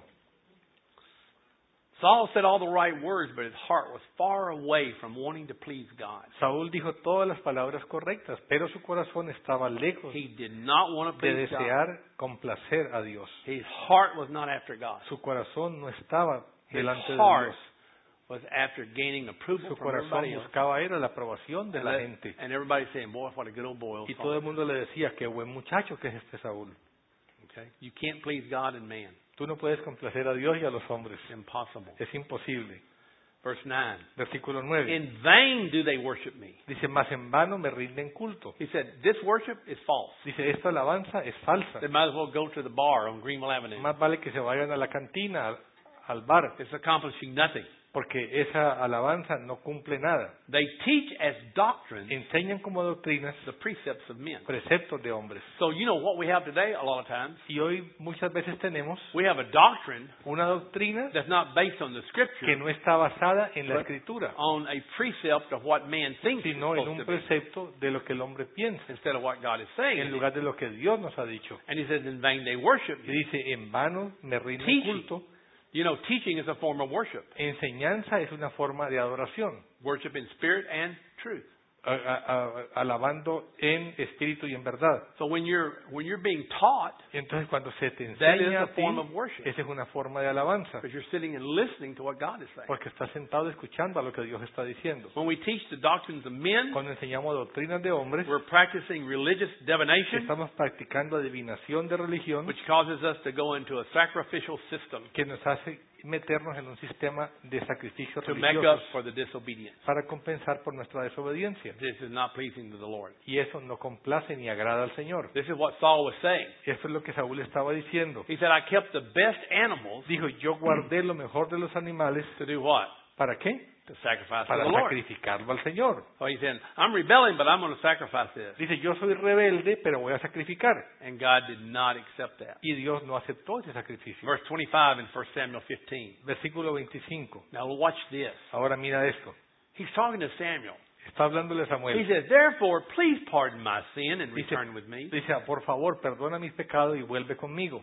Saul said all the right words, but his heart was far away from wanting to please God. Saúl dijo todas las palabras correctas, pero su corazón estaba lejos He did not want to de please God. desear complacer a Dios. His heart was not after God. Su corazón no estaba His delante de heart Dios. was after gaining approval Su from everybody corazón else. buscaba era la aprobación de And, la let- gente. and everybody saying, boy, what a good old boy. old Y Saul." todo el mundo le decía, qué buen muchacho que es este Saúl. Okay? You can't please God and man. Tú no puedes complacer a Dios y a los hombres. Impossible. Es imposible. Verse nine. Versículo nueve. In vain do they worship me. Dice, más en vano me rinden culto. He said, this worship is false. Dice, esta alabanza es falsa. They might as well go to the bar on Greenville Avenue. Más vale que se vayan a la cantina, al, al bar, It's accomplishing nothing. porque esa alabanza no cumple nada. They teach as doctrine Enseñan como doctrinas the precepts of men. preceptos de hombres. So you know what we have today a lot of times? Y hoy muchas veces tenemos We have a doctrine una doctrina that's not based on the que scripture, no está basada en la escritura, on a precept of what man thinks it's sino en supposed un to be, precepto de lo que el hombre piensa, instead of what God is saying. en lugar de lo que Dios nos ha dicho. And he says, in vain they worship Y me. dice, en vano me rinden Teaching. culto. You know, teaching is a form of worship. Enseñanza es una forma de adoración, Worship in spirit and truth. a- a- a- alabando en espíritu y en verdad. So when you're when you're being taught, Y entonces cuando se te that is enseña a a ti, form of worship. esa es una forma de alabanza, Because you're sitting and listening to what God is saying. porque estás sentado escuchando a lo que Dios está diciendo. When we teach the doctrines of men, Cuando enseñamos doctrinas de hombres, we're practicing religious divination, estamos practicando adivinación de religión, which causes us to go into a sacrificial system que nos hace meternos en un sistema de sacrificio to make up religioso for the disobedience. para compensar por nuestra desobediencia. This is not pleasing to the Lord. Y eso no complace ni agrada al Señor. This is what Saul was saying. Eso es lo que Saúl estaba diciendo. He said, I kept the best animals Dijo, yo guardé lo mejor de los animales. to do what? ¿Para qué? To sacrifice to Para the Lord. sacrificarlo al Señor. So he said, I'm rebelling, but I'm going to sacrifice this. Dice, yo soy rebelde, pero voy a sacrificar. And God did not accept that. Y Dios no aceptó ese sacrificio. Verse twenty-five in First Samuel fifteen. Versículo veinticinco. Now watch this. Ahora mira esto. He's talking to Samuel. Está hablándole a He Samuel. says, therefore, please pardon my sin and Dice, return with me. dice, por favor, perdona mis pecados y vuelve conmigo.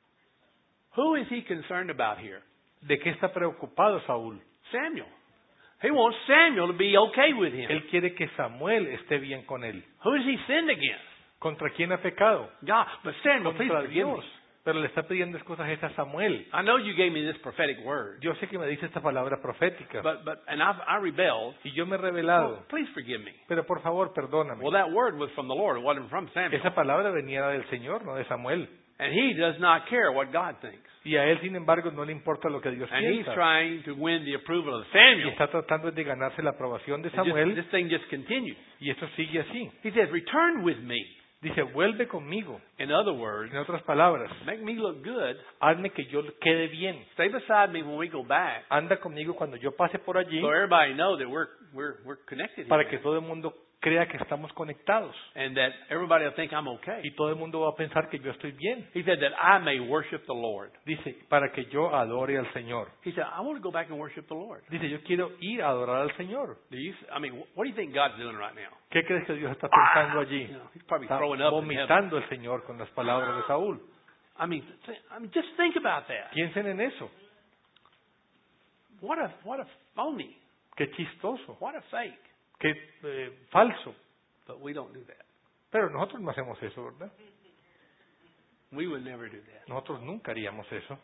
Who is he concerned about here? ¿De qué está preocupado Saúl? Samuel. He wants Samuel to be okay with him. Él quiere que Samuel esté bien con él. Who has he sinned against? ¿Contra quién ha pecado? God. But Samuel, please Contra forgive me. Dios. Pero le está pidiendo cosas a Samuel. I know you gave me this prophetic word, Yo sé que me dice esta palabra profética. but but and I've, I rebelled. Y yo me he Oh, revelado. please forgive me. Pero por favor, perdóname. Well, that word was from the Lord. It wasn't from Samuel. Esa palabra venía del Señor, no de Samuel. And he does not care what God thinks. Y a él, sin embargo, no le importa lo que Dios And he's piensa. trying to win the approval of Y Samuel. está tratando de ganarse la aprobación de And just- Samuel. this thing just continues. Y esto sigue así. He says, return with me. Dice, vuelve conmigo. In other words, En otras palabras, make me look good. hazme que yo quede bien. Stay beside me when we go back, Anda conmigo cuando yo pase por allí, so everybody know that we're we're we're connected para here, que todo el mundo crea que estamos conectados. and that everybody will think I'm okay. Y todo el mundo va a pensar que yo estoy bien. He said that I may worship the Lord. Dice, para que yo adore al Señor. He said, I want to go back and worship the Lord. Dice, yo quiero ir a adorar al Señor. Do you? I mean, what do you think God's doing right now? ¿Qué crees que Dios está pensando allí? You know, he's probably Está throwing up in heaven. vomitando el Señor con las palabras de Saúl. I mean, th- I mean, just think about that. Piensen en eso. What a what a phony. Qué chistoso. What a fake. Qué eh, falso. But we don't do that. Pero nosotros no hacemos eso, ¿verdad? We would never do that. Nosotros nunca haríamos eso.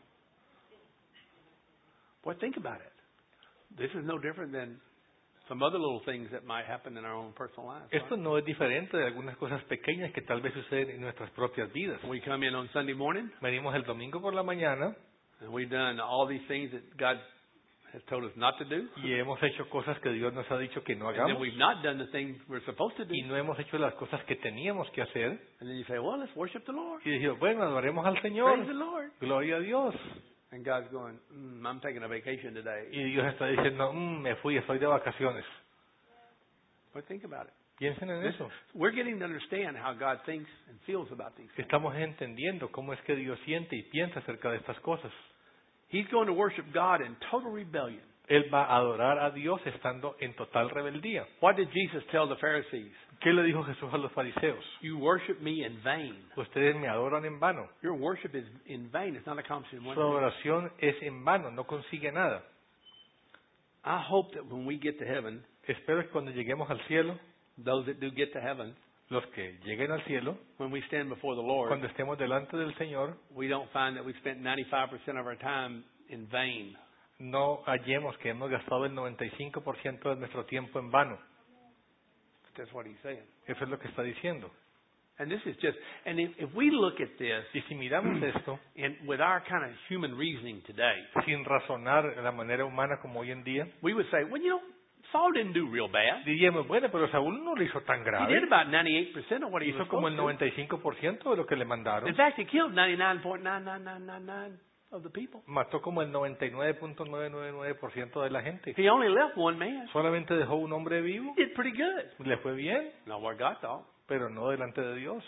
Boy, think about it. This is no different than some other little things that might happen in our own personal lives. right? Esto no es diferente de algunas cosas pequeñas que tal vez suceden en nuestras propias vidas. We come in on Sunday morning, Venimos el domingo por la mañana and we've done all these things that God has told us not to do. y hemos hecho cosas que Dios nos ha dicho que no And then hagamos we've not done the things we're supposed to do. y no hemos hecho las cosas que teníamos que hacer. And then you say, well, let's worship the Lord. Y dijimos, bueno, adoremos al Praise the Señor. Lord. Gloria a Dios. And God's going, mm, I'm taking a vacation today. Y Dios está diciendo, "Mm, me fui, estoy de vacaciones. But think about it. Piensen en eso. We're getting to understand how God thinks and feels about these things. Estamos entendiendo cómo es que Dios siente y piensa acerca de estas cosas. He's going to worship God in total rebellion. Él va a adorar a Dios estando en total rebeldía. What did Jesus tell the Pharisees? ¿Qué le dijo Jesús a los fariseos? You worship me in vain. Ustedes me adoran en vano. Your worship is in vain. It's not accomplishing one Su thing. adoración es en vano, no consigue nada. I hope that when we get to heaven, Espero que cuando lleguemos al cielo, those that do get to heaven, los que lleguen al cielo, when we stand before the Lord, cuando estemos delante del Señor, we don't find that we spent ninety-five percent of our time in vain. no hallemos que hemos gastado el noventa y cinco por ciento de nuestro tiempo en vano. That's what he's saying. Eso es lo que está diciendo. And this is just, and if, if we look at this Y si miramos esto, and with our kind of human reasoning today, sin razonar de la manera humana como hoy en día, we would say, well, you know, Saul didn't do real bad. diríamos, bueno, pero Saúl no lo hizo tan He grave. did about ninety-eight percent of what he was Hizo como el supposed to. noventa y cinco por ciento de lo que le mandaron. In fact, he killed ninety-nine point nine nine nine nine nine of the people. Mató como el noventa y nueve punto novecientos noventa y nueve por ciento de la gente. He only left one man. Solamente dejó un hombre vivo. He did pretty good. Le fue bien, Not what God thought. pero no delante de Dios.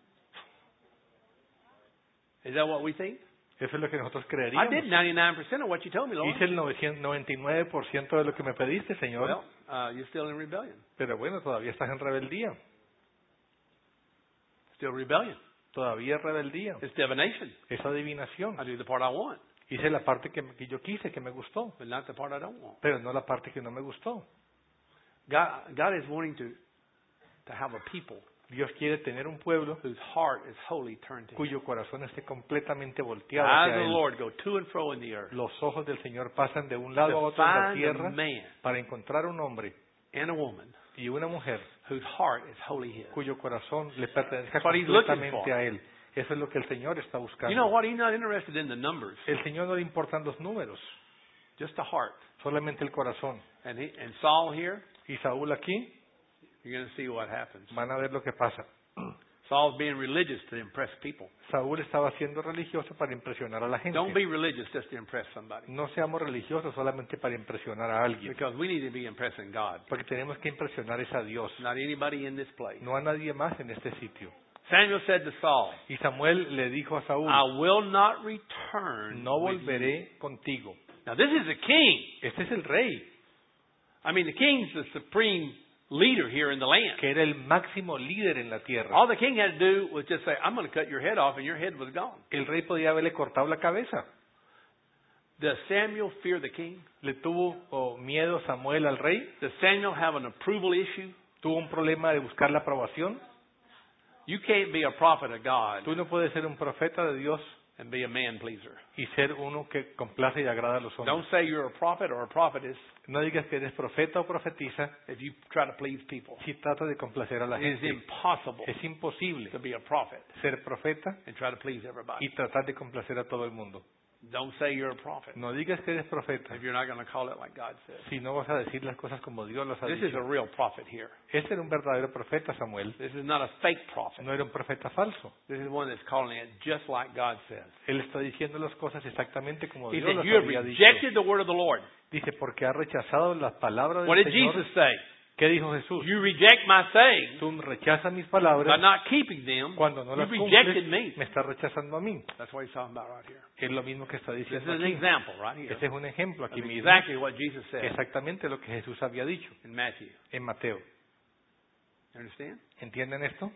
Is that what we think? Eso es lo que nosotros I creeríamos. did ninety-nine percent of what you told me, Lord. Hice el novecientos noventa y nueve por ciento de lo que me pediste, Señor. Well, uh, you're still in rebellion. Pero bueno, todavía estás en rebeldía. Still rebellion. Todavía es rebeldía. It's divination. Es adivinación. I do the part I want, Hice la parte que, que yo quise, que me gustó. but not the part I don't want. Pero no la parte que no me gustó. God, God is wanting to, to have a people Dios quiere tener un pueblo whose heart is wholly turned to Him. cuyo corazón esté completamente volteado The eyes hacia of the Él. Lord go to and fro in the earth Los ojos del Señor pasan de un lado a to otro en la find a tierra man para encontrar un hombre and a woman y una mujer whose heart is wholly His. cuyo corazón le pertenezca That's what he's looking completamente for. a Él. Eso es lo que el Señor está buscando. You know what? He's not interested in the numbers, El Señor no le importan los números, just the heart. solamente el corazón. And he, and Saul here, Y Saúl aquí, you're going to see what happens. van a ver lo que pasa. Saul's being religious to impress people. Saúl estaba siendo religioso para impresionar a la gente. Don't be religious just to impress somebody, No seamos religiosos solamente para impresionar a alguien, because we need to be impressing God, porque tenemos que impresionar es a Dios, not anybody in this place. no a nadie más en este sitio. Samuel said to Saul, Y Samuel le dijo a Saúl, I will not return no with you." volveré contigo. Now this is a king. Este es el rey, I mean, the king's the supreme leader here in the land. que era el máximo líder en la tierra. All the king had to do was just say, I'm going to cut your head off, and your head was gone. El rey podía haberle cortado la cabeza. Does Samuel fear the king? ¿Le tuvo oh, miedo Samuel al rey? Does Samuel have an approval issue? ¿Tuvo un problema de buscar la aprobación? You can't be a prophet of God Tú no puedes ser un profeta de Dios and be a man pleaser. y ser uno que complace y agrada a los hombres. Don't say you're a prophet or a prophetess No digas que eres profeta o profetisa if you try to please people. si trata de complacer a la It is gente. impossible Es imposible to be a prophet ser profeta and try to please everybody. y tratar de complacer a todo el mundo. Don't say you're a prophet No digas que eres profeta if you're not going to call it like God says. si no vas a decir las cosas como Dios las ha This is a dicho. real prophet here. Este era un verdadero profeta, Samuel. This is not a fake prophet. No era un profeta falso. This is one that's calling it just like God says. Él está diciendo las cosas exactamente como He Dios said, las you have había dicho. rejected the word of the Lord. Dice, porque ha rechazado las palabras What del did Señor. Jesus say? ¿Qué dijo Jesús? You reject my sayings Tú rechazas mis by palabras not keeping them. cuando no You las rejected cumples, me. me estás rechazando a mí. That's what he's talking about right here. Es lo mismo que está This is diciendo an aquí. example right here. Ese es un ejemplo aquí Of mismo. exactly what Jesus said Exactamente lo que Jesús había dicho in Matthew. en Mateo. You understand? ¿Entienden esto?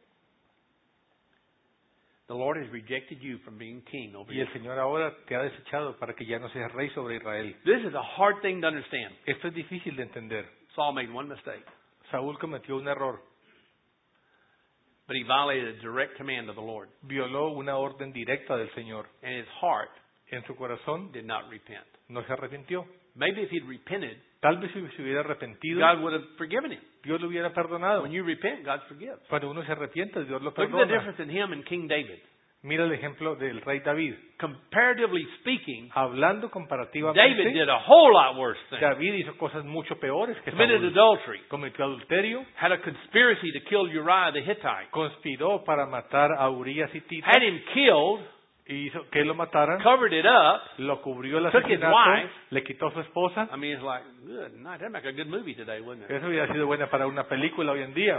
The Lord has rejected you from being king over Y el Israel. Señor ahora te ha desechado para que ya no seas rey sobre Israel. This is a hard thing to understand. Esto es difícil de entender. Saul made one mistake, Saúl cometió un error. but he violated a direct command of the Lord, Violó una orden directa del Señor. and his heart En su corazón did not repent. no se arrepintió. Maybe if he'd repented, Tal vez si se hubiera arrepentido, God would have forgiven him. Dios lo hubiera perdonado. When you repent, God forgives. Cuando uno se arrepiente, Dios lo Look at the perdona. difference in him and King David. Mira el ejemplo del rey David. Comparatively speaking, Hablando David comparativamente, did a whole lot worse things. David hizo cosas mucho peores que Committed Saúl. adultery, Cometió adulterio, had a conspiracy to kill Uriah the Hittite, conspiró para matar a Urias y Tita, had him killed, y hizo que lo mataran, covered it up. lo cubrió el took his asesinato, wife. le quitó a su esposa. I mean, it's like, good night. That'd make a good movie today, wouldn't it? Eso hubiera sido buena para una película hoy en día.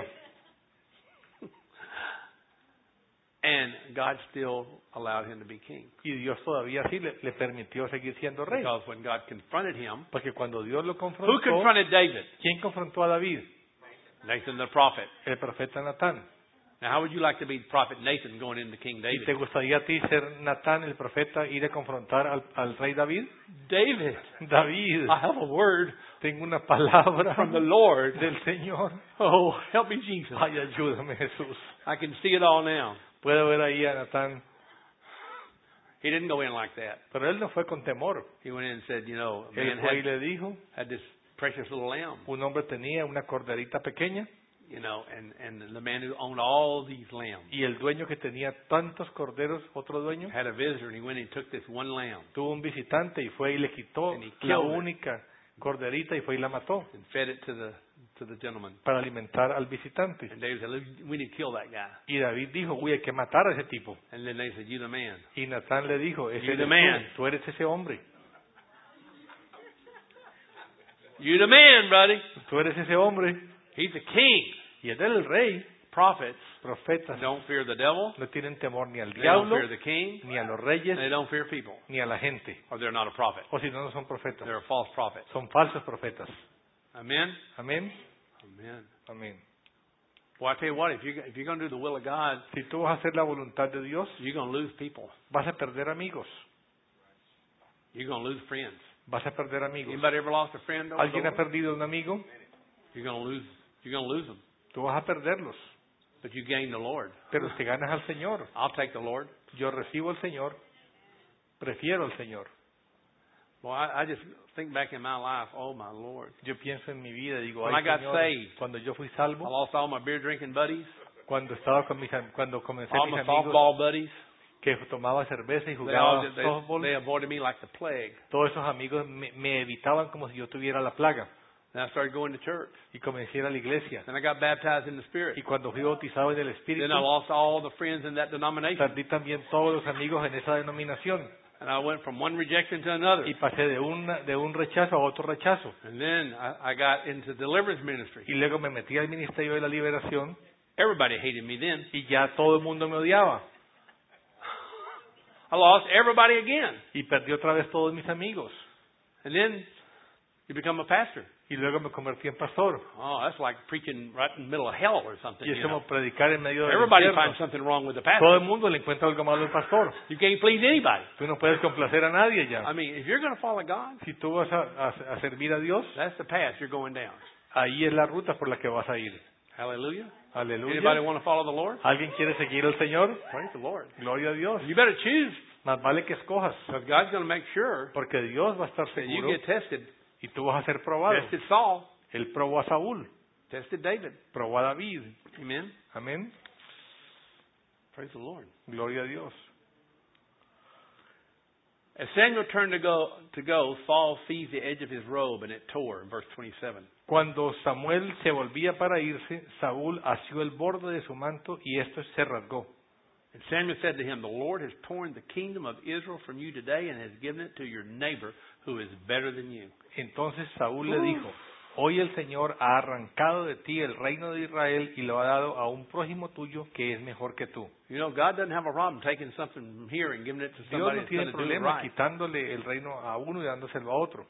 And God still allowed him to be king. Y Dios todavía sí le, le permitió seguir siendo rey. Because when God confronted him, Porque cuando Dios lo who confrontó, confronted David? ¿quién confrontó a David? Nathan the prophet. El profeta Natán. Now, how would you like to be prophet Nathan going into King ¿Y David? te gustaría a ti ser Natán, el profeta, ir a confrontar al, al rey David? David, David, I have a word tengo una palabra from the Lord. del Señor. Oh, help me, Jesus. Ay, ayúdame, Jesús. I can see it all now. Puedo ver ahí a Natán. He didn't go in like that. Pero él no fue con temor. He went in and said, you know, a Él man fue y had, le dijo, had this precious little lamb, un hombre tenía una corderita pequeña you know, and, and the man who owned all these lambs y el dueño que tenía tantos corderos, otro dueño, had a visitor, and he went and took this one lamb tuvo un visitante y fue y le quitó And he la killed it. única corderita y fue y la mató and fed it to the to the gentleman. para alimentar al visitante. And David said, "Look, we need to kill that guy." Y David dijo, uy, hay que matar a ese tipo. And then they said, "You the man." Y Natán le dijo, ese You the eres man. tú, tú eres ese hombre, You the man, buddy. tú eres ese hombre. He's the king. Y es el rey. Prophets Profetas don't fear the devil. no tienen temor ni al They don't diablo, fear the king. ni a los reyes, They don't fear people. ni a la gente. Or they're not a prophet. O si no, no son profetas. They're a false prophet. Son falsos profetas. Amen. Amén. Amen. Amén. Well, I tell you what, if you if you're going to do the will of God, Si tú vas a hacer la voluntad de Dios, you're going to lose people. vas a perder amigos. You're going to lose friends. Vas a perder amigos. Anybody ever lost a friend? over the ¿Alguien ha Lord? perdido un amigo? You're going to lose. You're going to lose them. Tú vas a perderlos. But you gain the Lord. Pero te ganas al Señor. I'll take the Lord. Yo recibo al Señor. Prefiero al Señor. Well, I, I just think back in my life. Oh my Lord! Yo pienso en mi vida, digo, When ay, I got Señor, saved, cuando yo fui I salvo, lost all my beer drinking buddies, cuando estaba con mis, am- cuando comencé all mis my amigos softball buddies. que tomaba cerveza y They all jugaba just, they, softball, they avoided me like the plague. todos esos amigos me, me evitaban como si yo tuviera la plaga. And I started going to church. Y comencé a ir a la iglesia. Then I got baptized in the Spirit. Y cuando fui bautizado en el Espíritu, Then I lost all the friends in that denomination. perdí también todos los amigos en esa denominación. And I went from one rejection to another. Y pasé de, una, de un rechazo a otro rechazo. And then I, I got into deliverance ministry. Y luego me metí al Ministerio de la Liberación Everybody hated me then. y ya todo el mundo me odiaba. I lost everybody again. Y perdí otra vez todos mis amigos. And then you become a pastor. Y luego me convertí en pastor. Oh, that's like preaching right in the middle of hell or something. Y es You como know. predicar en medio del Everybody infierno. finds something wrong with the Todo el pastor. mundo le encuentra algo malo al pastor. You can't please anybody. Tú no puedes complacer a nadie ya. I mean, if you're going to follow God, Si tú vas a, a- a servir a Dios, that's the path you're going down. ahí es la ruta por la que vas a ir. Hallelujah. Aleluya. Anybody want to follow the Lord? ¿Alguien quiere seguir al Señor? Praise the Lord. Gloria a Dios. You better choose Más vale que escojas, Because God's going to make sure porque Dios va a estar that you seguro get tested. y tú vas a ser probado. Tested Saul, Él probó a Saúl, tested David. probó a David. Amen. Amén. Praise the Lord. Gloria a Dios. As Samuel turned to go, to go, Saul seized the edge of his robe and it tore, in verse twenty-seven. Cuando Samuel se volvía para irse, Saúl asió el borde de su manto y esto se rasgó. And Samuel said to him, The Lord has torn the kingdom of Israel from you today and has given it to your neighbor who is better than you. Entonces Saúl le dijo, hoy el Señor ha arrancado de ti el reino de Israel y lo ha dado a un prójimo tuyo que es mejor que tú. You know, God doesn't have a problem taking something from here and giving it to Dios somebody no that's tiene going to do it problema right. quitándole el reino a uno y dándoselo a otro.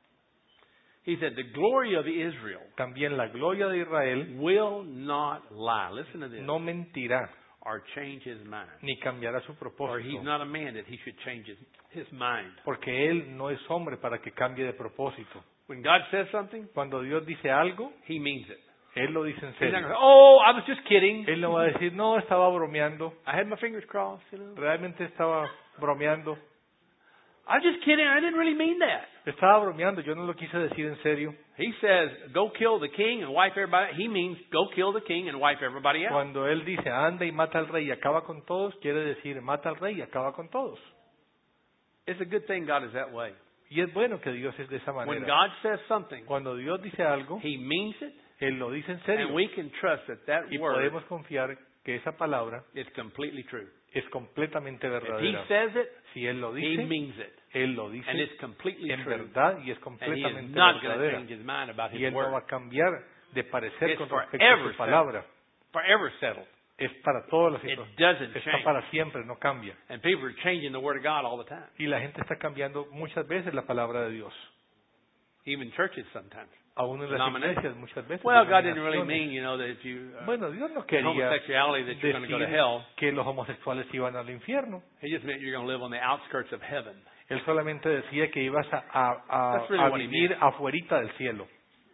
He said, the glory of Israel También la gloria de Israel will not lie. Listen to this. no mentirá Or change his mind. ni cambiará su Or he's propósito, not a man that he should change his, his mind. porque Él no es hombre para que cambie de propósito. When God says something, Cuando Dios dice algo, he means it. Él lo dice en He's not serio. going to say, oh, I was just kidding. Él no va a decir, no, estaba bromeando, I had my fingers crossed, you know. realmente estaba bromeando. I was just kidding. I didn't really mean that. Estaba bromeando, yo no lo quise decir en serio. He says, go kill the king and wipe everybody. He means go kill the king and wipe everybody out. Cuando Él dice, anda y mata al rey y acaba con todos, quiere decir, mata al rey y acaba con todos. It's a good thing God is that way. Y es bueno que Dios es de esa When manera. God says something, Cuando Dios dice algo, he means it, Él lo dice en serio. and we can trust that that Y word podemos confiar que esa palabra is completely true. es completamente If he verdadera. says it, Si Él lo he dice, means it, Él lo and dice it's completely en true. verdad y es And he is completamente not going to verdadera. change his mind about Y his Él no va word. a cambiar de parecer It's con respecto a forever su palabra. Forever settled. Es para todas las It situaciones. doesn't Está change. para siempre, no cambia. And people are changing the word of God all the time. Y la gente está cambiando muchas veces la palabra de Dios. Even churches sometimes. Aún en las Denominations. iglesias muchas veces. Well, God didn't really denominaciones. mean, you know, that if you uh, Bueno, Dios no had quería homosexuality that you're going to go to decir hell. que los homosexuales iban al infierno. He just meant you're going to live on the outskirts of heaven. Él solamente decía que ibas a, a, a- That's really a what he vivir meant. afuerita del cielo.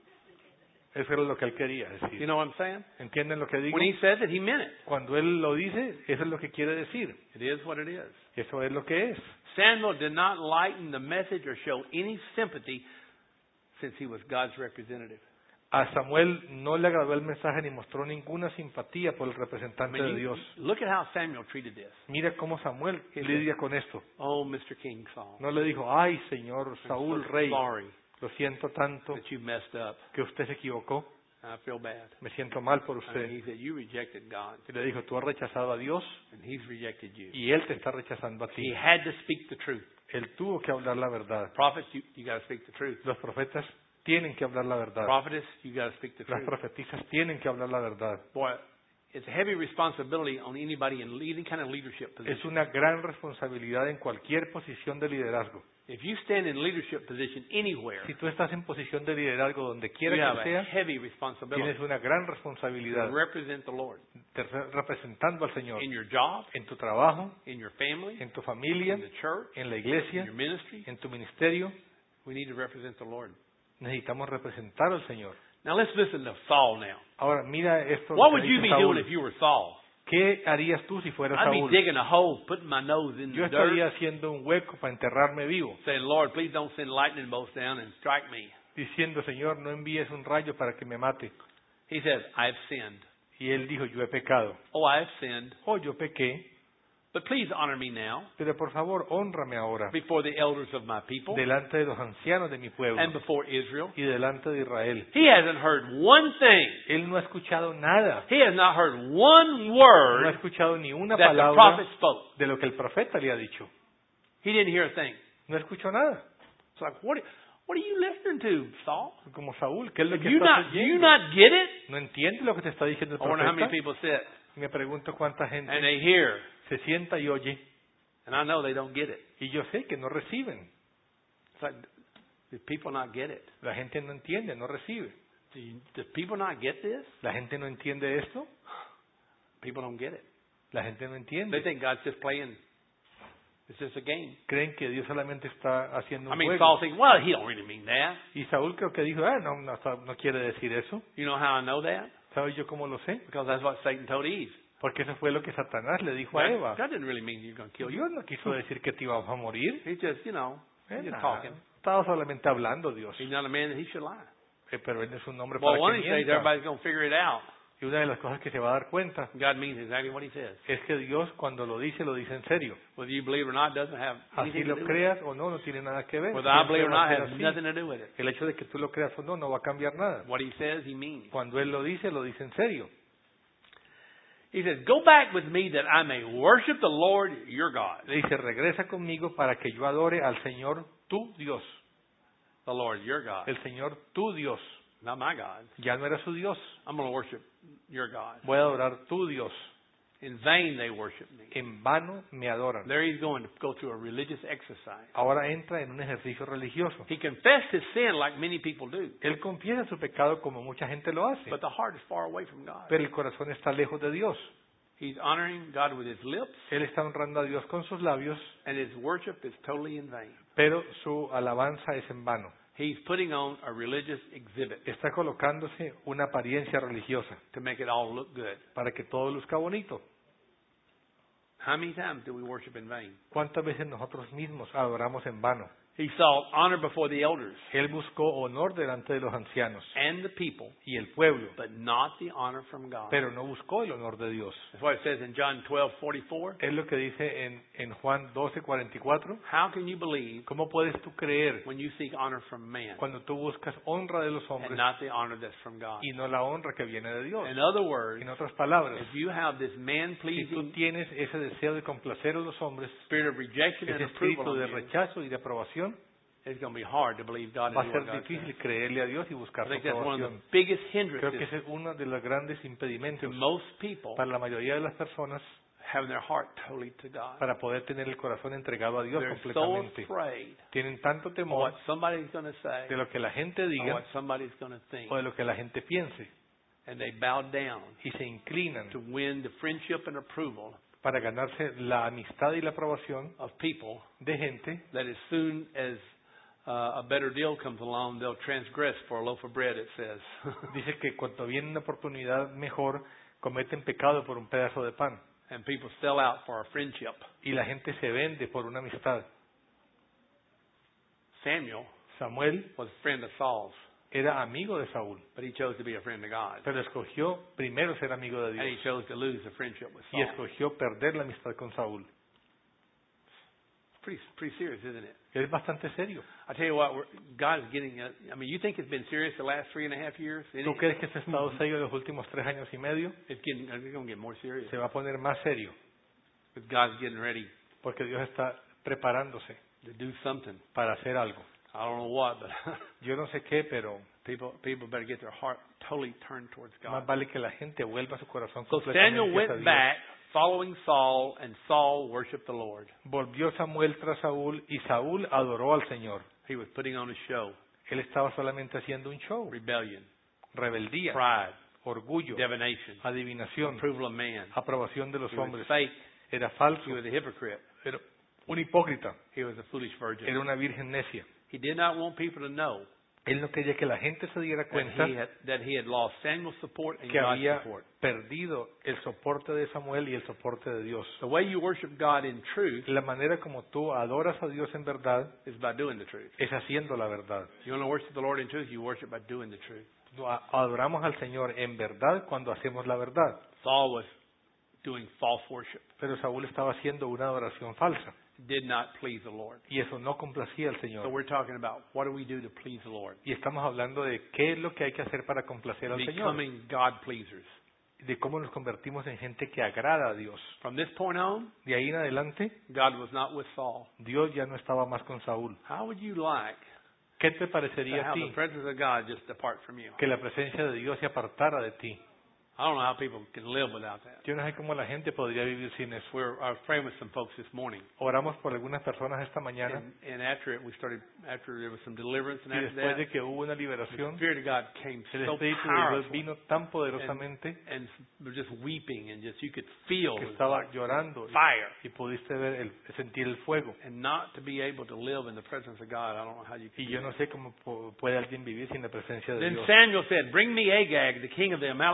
Eso era lo que él quería You decir. know what I'm saying? ¿Entienden lo que digo? When he says it, he meant it. Cuando él lo dice, eso es lo que quiere decir. It is what it is. Eso es lo que es. Samuel did not lighten the message or show any sympathy since he was God's representative. A Samuel no le agradó el mensaje ni mostró ninguna simpatía por el I representante mean, de you- Dios. look at how Samuel treated this. Mira cómo Samuel lidia con esto. Oh, Mister King Saul, No le dijo, ay, señor I'm Saúl, so rey, sorry lo siento tanto that you messed up. que usted se equivocó. I feel bad. Me siento mal por I mean, usted. he said, you rejected God, Y le dijo, tú has rechazado a Dios and he's rejected you. y Él te está rechazando a He ti. had to speak the truth. Él tuvo que hablar la verdad. Prophets, you, you got to speak the truth. Los profetas tienen que hablar la verdad. Prophetess, you got to speak the Las truth. profetisas tienen que hablar la verdad. Boy, it's a heavy responsibility on anybody in any kind of leadership Es position. una gran responsabilidad en cualquier posición de liderazgo. If you stand in leadership position anywhere, Si tú estás en posición de liderazgo donde you quiera have que a sea, heavy responsibility tienes una gran to responsabilidad represent the Lord de re- representando al Señor in your job, en tu trabajo, in your family, en tu familia, in the church, en la in iglesia, your ministry. en tu ministerio. We need to represent the Lord. Necesitamos representar al Señor. Now let's listen to Saul now. Ahora, mira esto. What que would you dice be doing Saúl. if you were Saul? ¿Qué harías tú si fueras I'd be Saúl? digging a hole, putting my nose in Yo the estaría dirt, haciendo un hueco para enterrarme vivo, saying, Lord, please don't send lightning bolts down and strike me. diciendo, Señor, no envíes un rayo para que me mate. He says, I've sinned. Y él dijo, yo he pecado. Oh, I've sinned. Oh, yo pequé, But please honor me now pero por favor, honrame ahora before the elders of my people delante de los ancianos de mi pueblo and before Israel. y delante de Israel. He hasn't heard one thing. Él no ha escuchado nada, He has not heard one no ha word escuchado ni una that the palabra prophet spoke. de lo que el profeta le ha dicho. He didn't hear a thing. No escuchó nada. It's like, what are, what are you listening to, Saul? Como Saúl, ¿qué es lo Do que you estás not, do you oyendo? not get it? ¿No entiende lo que te está diciendo el I wonder how many profeta? people sit Me pregunto cuánta and gente they hear, se sienta y oye, and I know they don't get it. y yo sé que no reciben. It's like, do people not get it? La gente no entiende, no recibe. Do, you, do people not get this? La gente no entiende esto, People don't get it. la gente no They entiende. think God's just playing. It's just a game. Creen que Dios solamente está haciendo I un mean, juego. Saul thinking, well, he don't really mean that. Y Saúl creo que dijo, ah, no, no, no quiere decir eso. You know how I know that? ¿Sabes yo cómo lo sé? Because that's what Satan told Eve. Porque eso fue lo que Satanás le dijo a God, Eva. God didn't really mean you're going to kill you. Dios no quiso decir que te ibas a morir. He's just, you know, Eh, he's just nada, talking. estaba solamente hablando Dios. He's not a man that he should lie. Eh, pero él es un hombre Well, para one que of these days, mienta. everybody's going to figure it out. Y una de las cosas que se va a dar cuenta God means exactly what he says. es que Dios cuando lo dice, lo dice en serio. Whether you believe it or not doesn't have Así anything to lo do with it. creas o no, no tiene nada que ver. Whether I Siempre believe it or va a not ser has así. nothing to do with it. El hecho de que tú lo creas o no, no va a cambiar nada. What he says, he means. Cuando Él lo dice, lo dice en serio. He says, go back with me that I may worship the Lord your God. Le dice, regresa conmigo para que yo adore al Señor tu Dios. The Lord your God. El Señor tu Dios. Not my God. Ya no era su Dios. I'm going to worship your God. Voy a adorar tu Dios. In vain they worship me. En vano me adoran. There he's going to go through a religious exercise. Ahora entra en un ejercicio religioso. He confessed his sin like many people do. Él confiesa su pecado como mucha gente lo hace. But the heart is far away from God. Pero el corazón está lejos de Dios. He's honoring God with his lips, Él está honrando a Dios con sus labios, and his worship is totally in vain. pero su alabanza es en vano. He's putting on a religious exhibit Está colocándose una apariencia religiosa to make it all look good. para que todo luzca bonito. How many times do we worship in vain? ¿Cuántas veces nosotros mismos adoramos en vano? He sought honor before the elders Él buscó honor delante de los ancianos and the people, y el pueblo, but not the honor from God. pero no buscó el honor de Dios. That's what it says in John twelve forty-four. Es lo que dice en, en Juan doce cuarenta y cuatro. How can you believe ¿Cómo puedes tú creer when you seek honor from man cuando tú buscas honra de los and hombres not the honor that's from God? y no la honra que viene de Dios? In other words, En otras palabras, if you have this si tú man-pleasing tienes ese deseo de complacer a los hombres, spirit of rejection and ese espíritu approval de on you, rechazo y de aprobación, it's going to be hard to believe God va is a what ser God difícil says. creerle a Dios y I buscar su think that's one of aprobación. the biggest Creo que hindrances ese es uno de los grandes to impedimentos most people para la mayoría de las personas having their heart totally to God. para poder tener el corazón entregado a Dios They're so completamente. afraid Tienen tanto of temor what somebody's going to say, de lo que la gente or diga what somebody's going to think, o de lo que la gente piense and they bow down y se inclinan to win the friendship and approval para ganarse la amistad y la aprobación of people de gente that as soon as uh, a better deal comes along, they'll transgress for a loaf of bread, it says. dice que cuando viene una oportunidad mejor cometen pecado por un pedazo de pan And people sell out for a friendship. y la gente se vende por una amistad. Samuel Samuel was a friend of Saul's, era amigo de Saúl, but he chose to be a friend of God. pero escogió primero ser amigo de And he Dios chose to lose the friendship with y Saul. escogió perder la amistad con Saúl. Pretty, pretty serious, isn't it? Es bastante serio. I tell you what, we're, God is getting. A, I mean, you think it's been serious the last three and a half years? It, ¿Tú crees que este estado serio de los últimos tres años y medio it's getting. It's going to get more serious. se va a poner más serio? But God's getting ready Porque Dios está preparándose to do something. para hacer algo. I don't know what, but Yo no sé qué, pero people people better get their heart totally turned towards más God. vale que la gente vuelva su corazón So Samuel completamente hacia went Dios. back following Saul, and Saul worshipped the Lord. Volvió Samuel tras Saúl y Saúl adoró al Señor. He was putting on a show, Él estaba solamente haciendo un show. rebellion, Rebeldía, pride, orgullo, divination, adivinación, approval of man. aprobación de los He was hombres. fake. Era falso, He was a hypocrite. era un hipócrita, He was a foolish virgin. era una virgen necia. He did not want people to know Él no quería que la gente se diera that cuenta he had, that he had lost Samuel's support and que God's había support. perdido el soporte de Samuel y el soporte de Dios. The way you worship God in truth La manera como tú adoras a Dios en verdad is by doing the truth. es haciendo la verdad. You want to worship the Lord in truth, you worship by doing the truth. A- Adoramos al Señor en verdad cuando hacemos la verdad. Saul was doing false worship. Pero Saúl estaba haciendo una adoración falsa Did not please the Lord. y eso no complacía al So Señor. we're talking about what do we do to please the Lord? Y estamos hablando de qué es lo que hay que hacer para complacer al Señor, Becoming God pleasers. de cómo nos convertimos en gente que agrada a Dios. From this point on, De ahí en adelante, God was not with Saul. Dios ya no estaba más con Saúl. How would you like ¿Qué te to parecería a have the ti presence of God just depart from you? que la presencia de Dios se apartara de ti? I don't know how people can live without that. Yo no sé cómo la gente podría vivir sin eso. We were, I was praying with some folks this morning, Oramos por algunas personas esta mañana and, and after it, we started. After there was some deliverance, and y after después that, de que hubo una the liberación, Spirit of God came el so Espíritu de Dios powerful, vino tan poderosamente and we're just weeping, and just you could feel que it was estaba like llorando y- fire. y pudiste ver el, sentir el fuego. And not to be able to live in the presence of God, I don't know how you can. Y yo no sé cómo pu- puede alguien vivir sin la presencia de Then Dios. Samuel said, "Bring me Agag, the king of the Amalekites."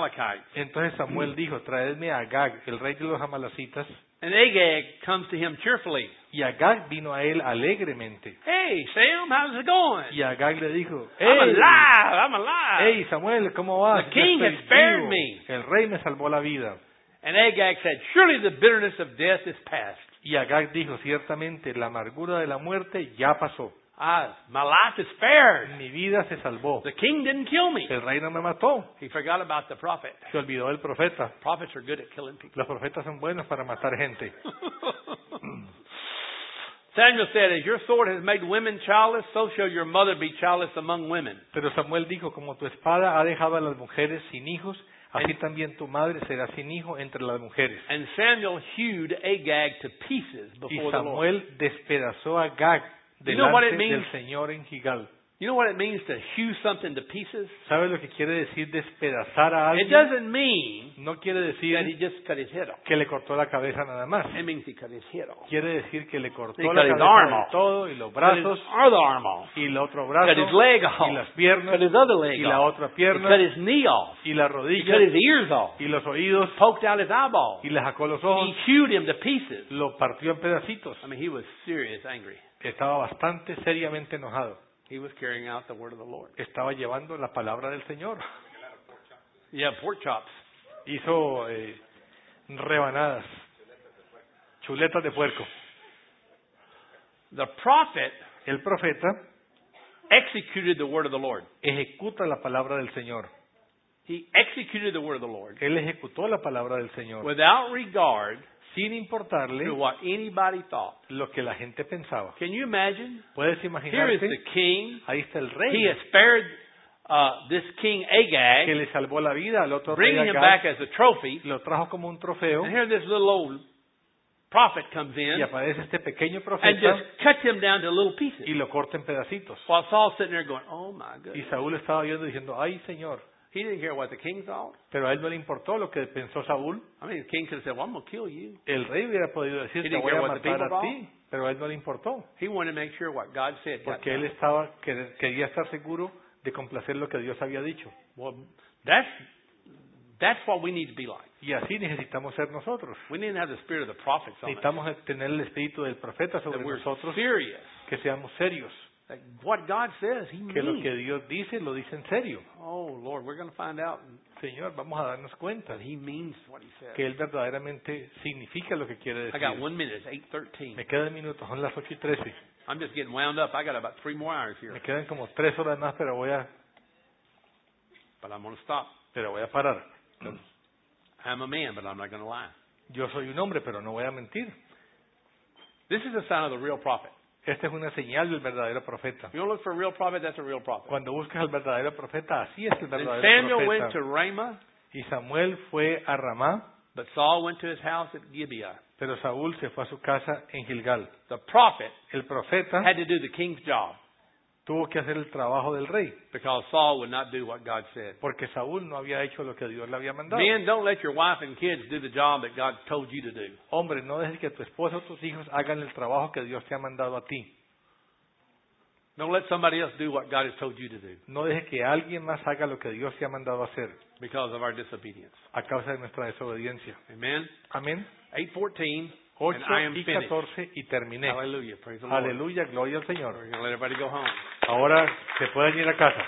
Entonces Samuel dijo, traedme a Agag, el rey de los Amalecitas. And Agag comes to him cheerfully. Y Agag vino a él alegremente. Hey, Sam, how's it going? Y Agag le dijo, I'm hey, alive, I'm alive. hey Samuel, ¿cómo vas? The Yo king estoy has spared vivo. me. El rey me salvó la vida. And Agag said, surely the bitterness of death is past. Y Agag dijo, ciertamente la amargura de la muerte ya pasó. Ah, my life is spared. Mi vida se salvó. The king didn't kill me. El rey no me mató. He forgot about the prophet. Se olvidó del profeta. Prophets are good at killing people. Los profetas son buenos para matar gente. Samuel said, as your sword has made women childless, so shall your mother be childless among women. Pero Samuel dijo, como tu espada ha dejado a las mujeres sin hijos, así también tu madre será sin hijo entre las mujeres. And Samuel hewed Agag to pieces Y before the Lord. Samuel despedazó a Agag You know what it delante means? del Señor en Gigal. You know what it means to hew something to pieces? ¿Sabes lo que quiere decir despedazar a It alguien? doesn't mean No quiere that he decir just cut his head off. que le cortó la cabeza nada más. It means he cut his head off. Quiere decir que le cortó He la cut his cabeza arm del off. todo y los Cut his brazos other arm off. y el otro Cut brazo his leg off. y las piernas Cut his other leg y la off. otra He pierna cut his knee off. y la He cut rodilla his ears off. y los oídos Poked out his eyeball. y le sacó los He ojos, hewed him to pieces. lo partió en pedacitos. I mean, he was serious angry. Estaba bastante seriamente enojado. He was carrying out the word of the Lord. Estaba llevando la palabra del Señor. Yeah, pork chops. Hizo eh, rebanadas, chuletas de puerco. The prophet El profeta executed the word of the Lord. ejecuta la palabra del Señor. He executed the word of the Lord Él ejecutó la palabra del Señor without regard sin importarle to what anybody thought. lo que la gente pensaba. Can you imagine? ¿Puedes Here is imaginarte? the king. Ahí está el He rey has spared uh, this king que Agag, le salvó la vida al otro rey bringing him Agag, back as a trophy. lo trajo como un trofeo And here this little old prophet comes in y aparece este pequeño and profeta just cuts him down to little pieces. y lo corta en pedacitos. While Saul's sitting there going, oh my Y goodness. Saúl estaba viendo diciendo, ay Señor, He didn't care what the king thought. pero a él no le importó lo que pensó Saúl. I mean, the king could have said, well, I'm going to kill you. El rey hubiera podido He decir, te didn't voy care a what the matar people a ti, pero a él no le importó, He wanted to make sure what God said got porque él done. estaba quer- quería estar seguro de complacer lo que Dios había dicho. Well, that's, that's what we need to be like. Y así necesitamos ser nosotros. We need to have the spirit of the prophets on us. Necesitamos tener el espíritu del profeta That sobre we're nosotros, serious. que seamos serios, That what God says, He que lo means. que Dios dice lo dice en serio. Oh, Lord, we're going to find out Señor, vamos a darnos cuenta that He means what He says. que Él verdaderamente significa lo que quiere I decir. got one minute. It's eight thirteen. Me quedan minutos, son las ocho y trece. I'm just getting wound up. I got about three more hours here. Me quedan como tres horas más, pero voy a, But I'm going to stop. pero voy a parar. I'm a man, but I'm not going to lie. Yo soy un hombre, pero no voy a mentir. This is a sign of the real prophet. Esta es una señal del verdadero profeta. You want to look for a real prophet? That's a real prophet. Cuando buscas al verdadero profeta, así es el Then verdadero Samuel went to profeta. Ramah, Y Samuel fue a Ramá, but Saul went to his house at Gibeah. pero Saúl se fue a su casa en Gilgal. The prophet El profeta had to do the king's job tuvo que hacer el trabajo del rey, because Saul would not do what God said. porque Saúl no había hecho lo que Dios le había mandado. Men, don't let your wife and kids do the job that God told you to do. Hombre, no dejes que tu esposa o tus hijos hagan el trabajo que Dios te ha mandado a ti. Don't let somebody else do what God has told you to do No dejes que alguien más haga lo que Dios te ha mandado a hacer because of our disobedience. a causa de nuestra desobediencia. Amen. Amén. eight fourteen, ocho and I am y finished. catorce y terminé. Hallelujah. Praise the Lord. Aleluya, gloria al We're Señor. going to let everybody go home. Ahora se pueden ir a casa.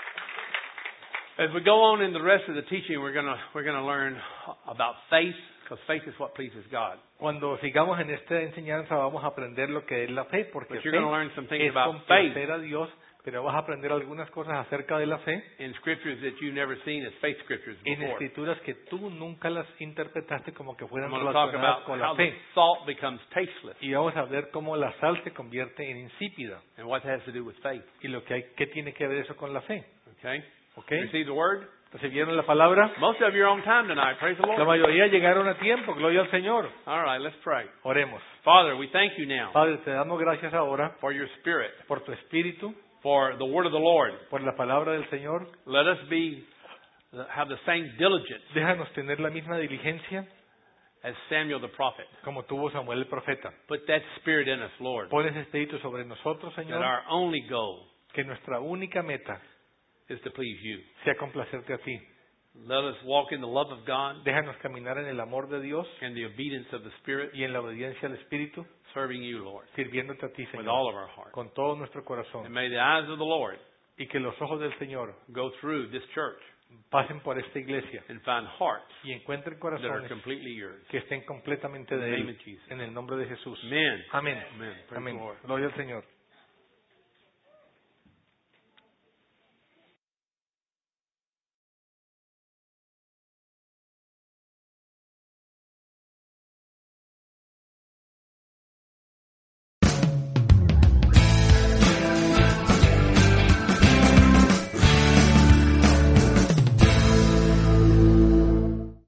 As we go on in the rest of the teaching, we're going to we're going to learn about faith, because faith is what pleases God. Cuando sigamos en esta enseñanza vamos a aprender lo que es la fe, porque But fe you're going to learn some things es about faith complacer a Dios, pero vas a aprender algunas cosas acerca de la fe in scriptures that you've never seen as faith scriptures en before. escrituras que tú nunca las interpretaste como que I'm fueran going to talk relacionadas about con how la the fe. salt becomes tasteless Y vamos a ver cómo la sal se convierte en insípida and what that has to do with faith. y lo que hay, qué tiene que ver eso con la fe. Okay? ¿Ok? Receive the word? ¿Recibieron la palabra? Most of you are on time tonight. Praise the La Lord. mayoría llegaron a tiempo, gloria al Señor. All right, let's pray. Oremos. Father, we thank you now Padre, te damos gracias ahora for your spirit, por tu espíritu, for the word of the Lord. por la palabra del Señor. Let us be have the same diligence Déjanos tener la misma diligencia as Samuel the prophet. como tuvo Samuel el profeta. Put that spirit in us, Lord, Pon ese espíritu sobre nosotros, that Señor, our only goal que nuestra única meta is to please you. sea complacerte a ti. Let us walk in the love of God Déjanos caminar en el amor de Dios and the obedience of the Spirit, y en la obediencia al Espíritu, serving you, Lord, sirviéndote a ti, with Señor, all of our heart. con todo nuestro And corazón. may the eyes of the Lord Y que los ojos del Señor go through this church pasen por esta iglesia and find hearts y encuentren that are corazones completely yours. que estén completamente In the de name Él. of Jesus. En el nombre de Jesús. Amen. Amén. Amen. Praise Amén. the Lord. Gloria al Señor.